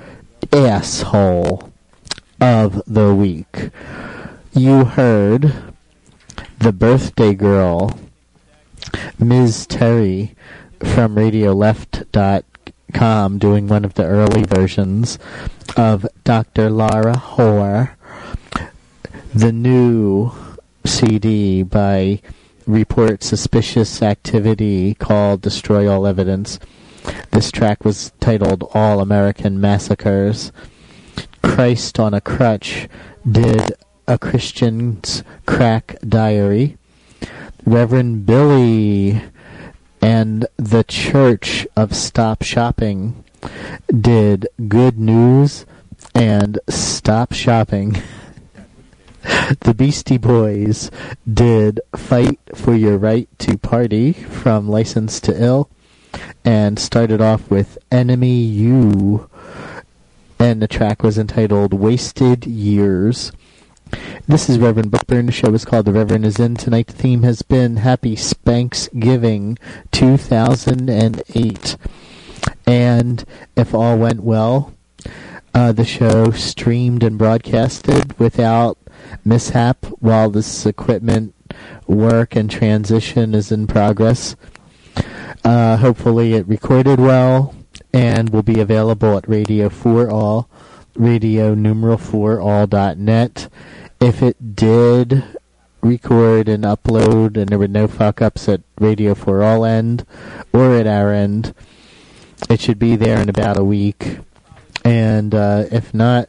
asshole of the week. You heard the birthday girl, Ms. Terry, from RadioLeft.com doing one of the early versions of Dr. Laura Hoare, the new CD by Report Suspicious Activity called Destroy All Evidence. This track was titled All American Massacres. Christ on a Crutch did A Christian's Crack Diary. Reverend Billy and the Church of Stop Shopping did Good News and Stop Shopping. The Beastie Boys did Fight for Your Right to Party from License to Ill, and started off with Enemy You, and the track was entitled Wasted Years. This is Reverend Bookburn. The show is called The Reverend Is In. Tonight the theme has been Happy Spanksgiving 2008. And if all went well, the show streamed and broadcasted without mishap while this equipment work and transition is in progress. Hopefully it recorded well and will be available at Radio 4All, radio4all.net. If it did record and upload and there were no fuck-ups at Radio 4All end or at our end, it should be there in about a week. And if not,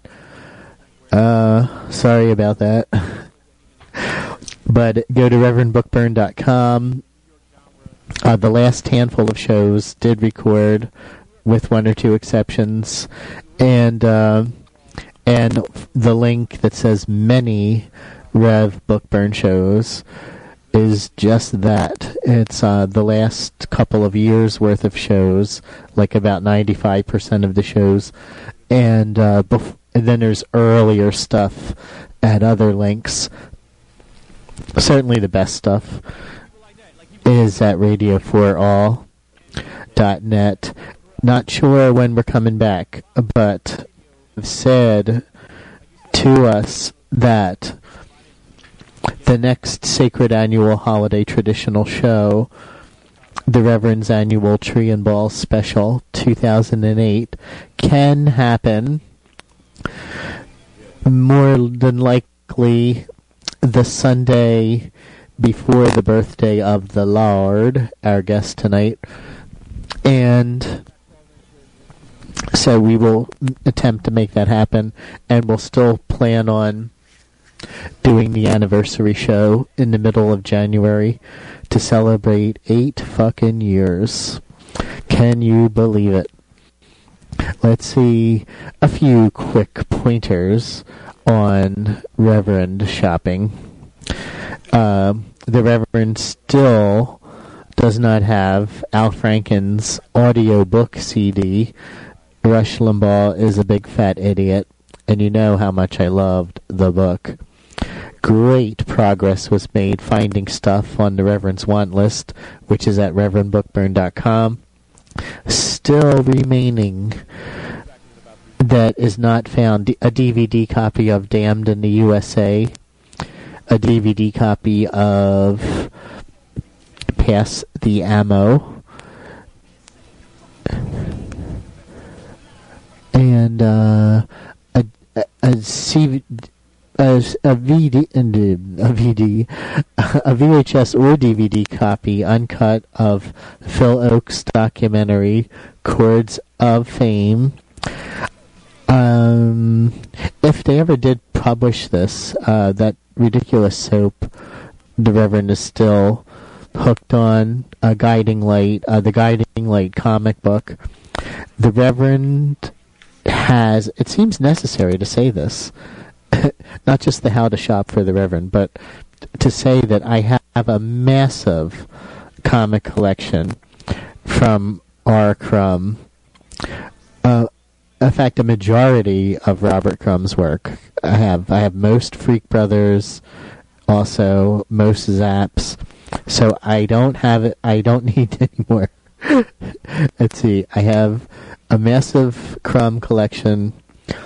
sorry about that. But go to reverendbookburn.com. The last handful of shows did record, with one or two exceptions, and the link that says many Rev Bookburn shows is just that. It's the last couple of years worth of shows, like about 95% of the shows, and then there's earlier stuff at other links. Certainly the best stuff is at radio4all.net. Not sure when we're coming back, but said to us that the next Sacred Annual Holiday Traditional Show, the Reverend's Annual Tree and Ball Special 2008, can happen more than likely the Sunday before the birthday of the Lord, our guest tonight. And so we will attempt to make that happen, and we'll still plan on doing the anniversary show in the middle of January to celebrate 8 fucking years. Can you believe it? Let's see a few quick pointers on Reverend shopping. The Reverend still does not have Al Franken's audiobook CD. Rush Limbaugh is a big fat idiot, and you know how much I loved the book. Great progress was made finding stuff on the Reverend's want list, which is at reverendbookburn.com. Still remaining that is not found, a DVD copy of Damned in the USA, a DVD copy of Pass the Ammo, and a VHS or DVD copy, uncut, of Phil Oakes' documentary Chords of Fame. If they ever did publish this, that ridiculous soap, the Reverend is still hooked on the Guiding Light comic book. The Reverend has, it seems necessary to say this, not just the how to shop for the Reverend, but to say that I have a massive comic collection from R. Crumb. In fact, a majority of Robert Crumb's work. I have most Freak Brothers, also most Zaps. So I don't have it. I don't need any more. Let's see. I have a massive Crumb collection.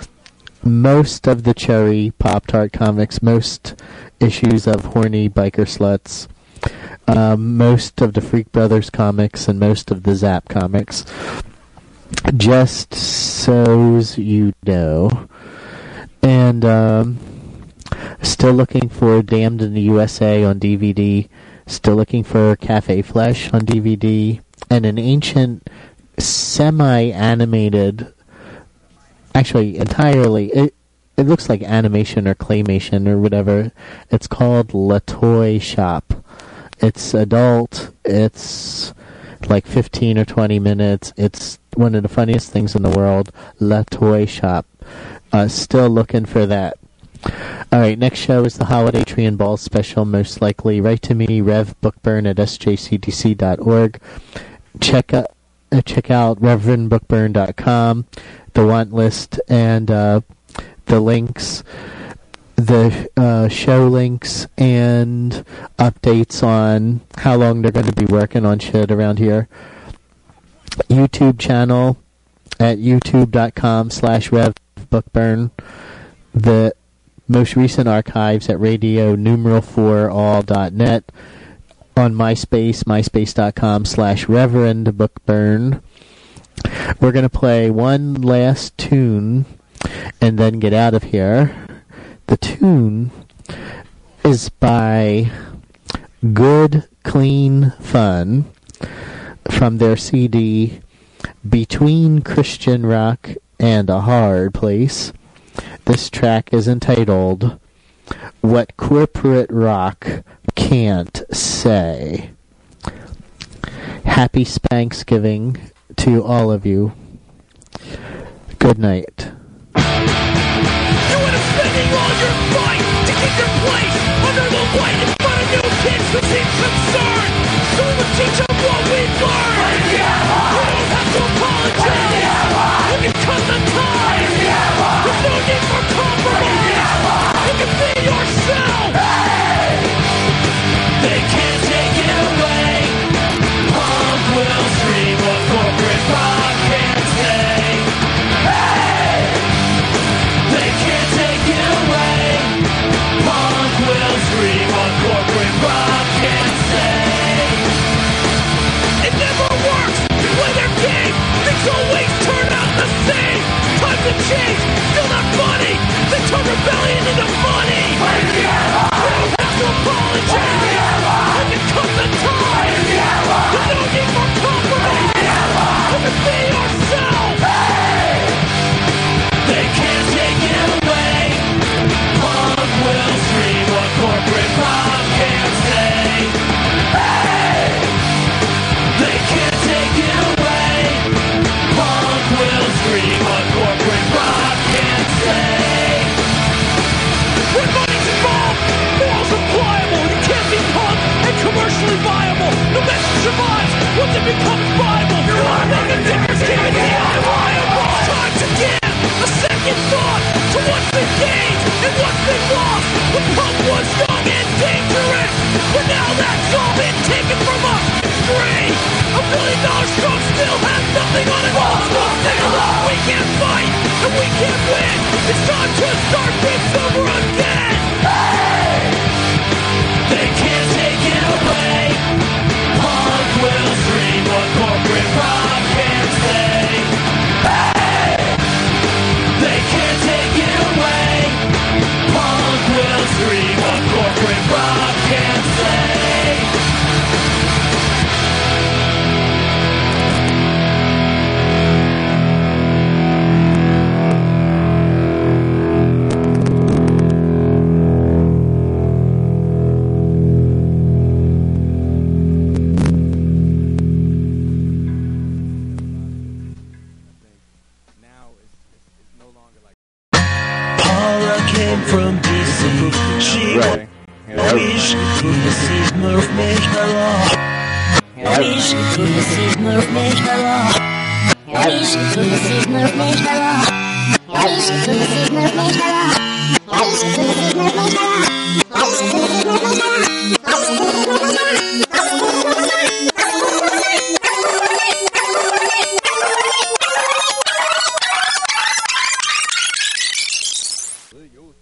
most of the Cherry Pop-Tart comics, most issues of Horny Biker Sluts, most of the Freak Brothers comics, and most of the Zap comics. Just so's you know. And still looking for Damned in the USA on DVD. Still looking for Cafe Flesh on DVD. And an ancient semi-animated, actually entirely, it looks like animation or claymation or whatever. It's called La Toy Shop. It's adult. It's like 15 or 20 minutes. It's one of the funniest things in the world. La Toy Shop. Still looking for that. Alright, next show is the Holiday Tree and Balls special, most likely. Write to me, revbookburn@sjcdc.org. Check out reverendbookburn.com, the want list, and the links, the show links, and updates on how long they're going to be working on shit around here. YouTube channel at youtube.com/revbookburn. The most recent archives at radio4all.net. On MySpace, myspace.com/reverendbookburn. We're going to play one last tune and then get out of here. The tune is by Good Clean Fun from their CD Between Christian Rock and a Hard Place. This track is entitled What Corporate Rock Can't Say. Happy Spanksgiving to all of you. Good night. You want to spending all your fight to keep your place under the light in front of new kids who seem concerned. So we will teach them what we've learned. You don't have to apologize. You can cut the ties. There's no need for compromise. You can be yourself. They can't take it away. Punk will scream what corporate rock can't say. They can't take it away. Punk will scream what corporate rock can't say. It never works to play their game. Things always turn out the same. Time to change, still not funny. They turn rebellion into money. You don't have to apologize. You can cut the ties. There's no need for compromise. You can be yourself. They can't take it away. Punk will scream what corporate rock can't say. They can't take it away. Punk will scream what corporate rock can't say. When money's involved, morals are pliable. You can't be punk and commercially viable. No message survives once it becomes viable. You wanna make a difference, keep it DIY-able. It's time to give a second thought to what's been gained and what's been lost. When punk was young and dangerous, but now that's all been taken from us. It's free. $1 billion stroke still has nothing on it. We can't fight and we can't win. It's time to start things over again. They can't take it away. Punk will scream what corporate rock can't say. They can't take it away. Punk will scream what corporate rock can't say. Paula came from DC. She wished sie Murph mich erlaubt. Wished sie Murph mich erlaubt. Wished sie Murph mich erlaubt. Wished sie Murph mich erlaubt. Wished sie Murph mich erlaubt. 自由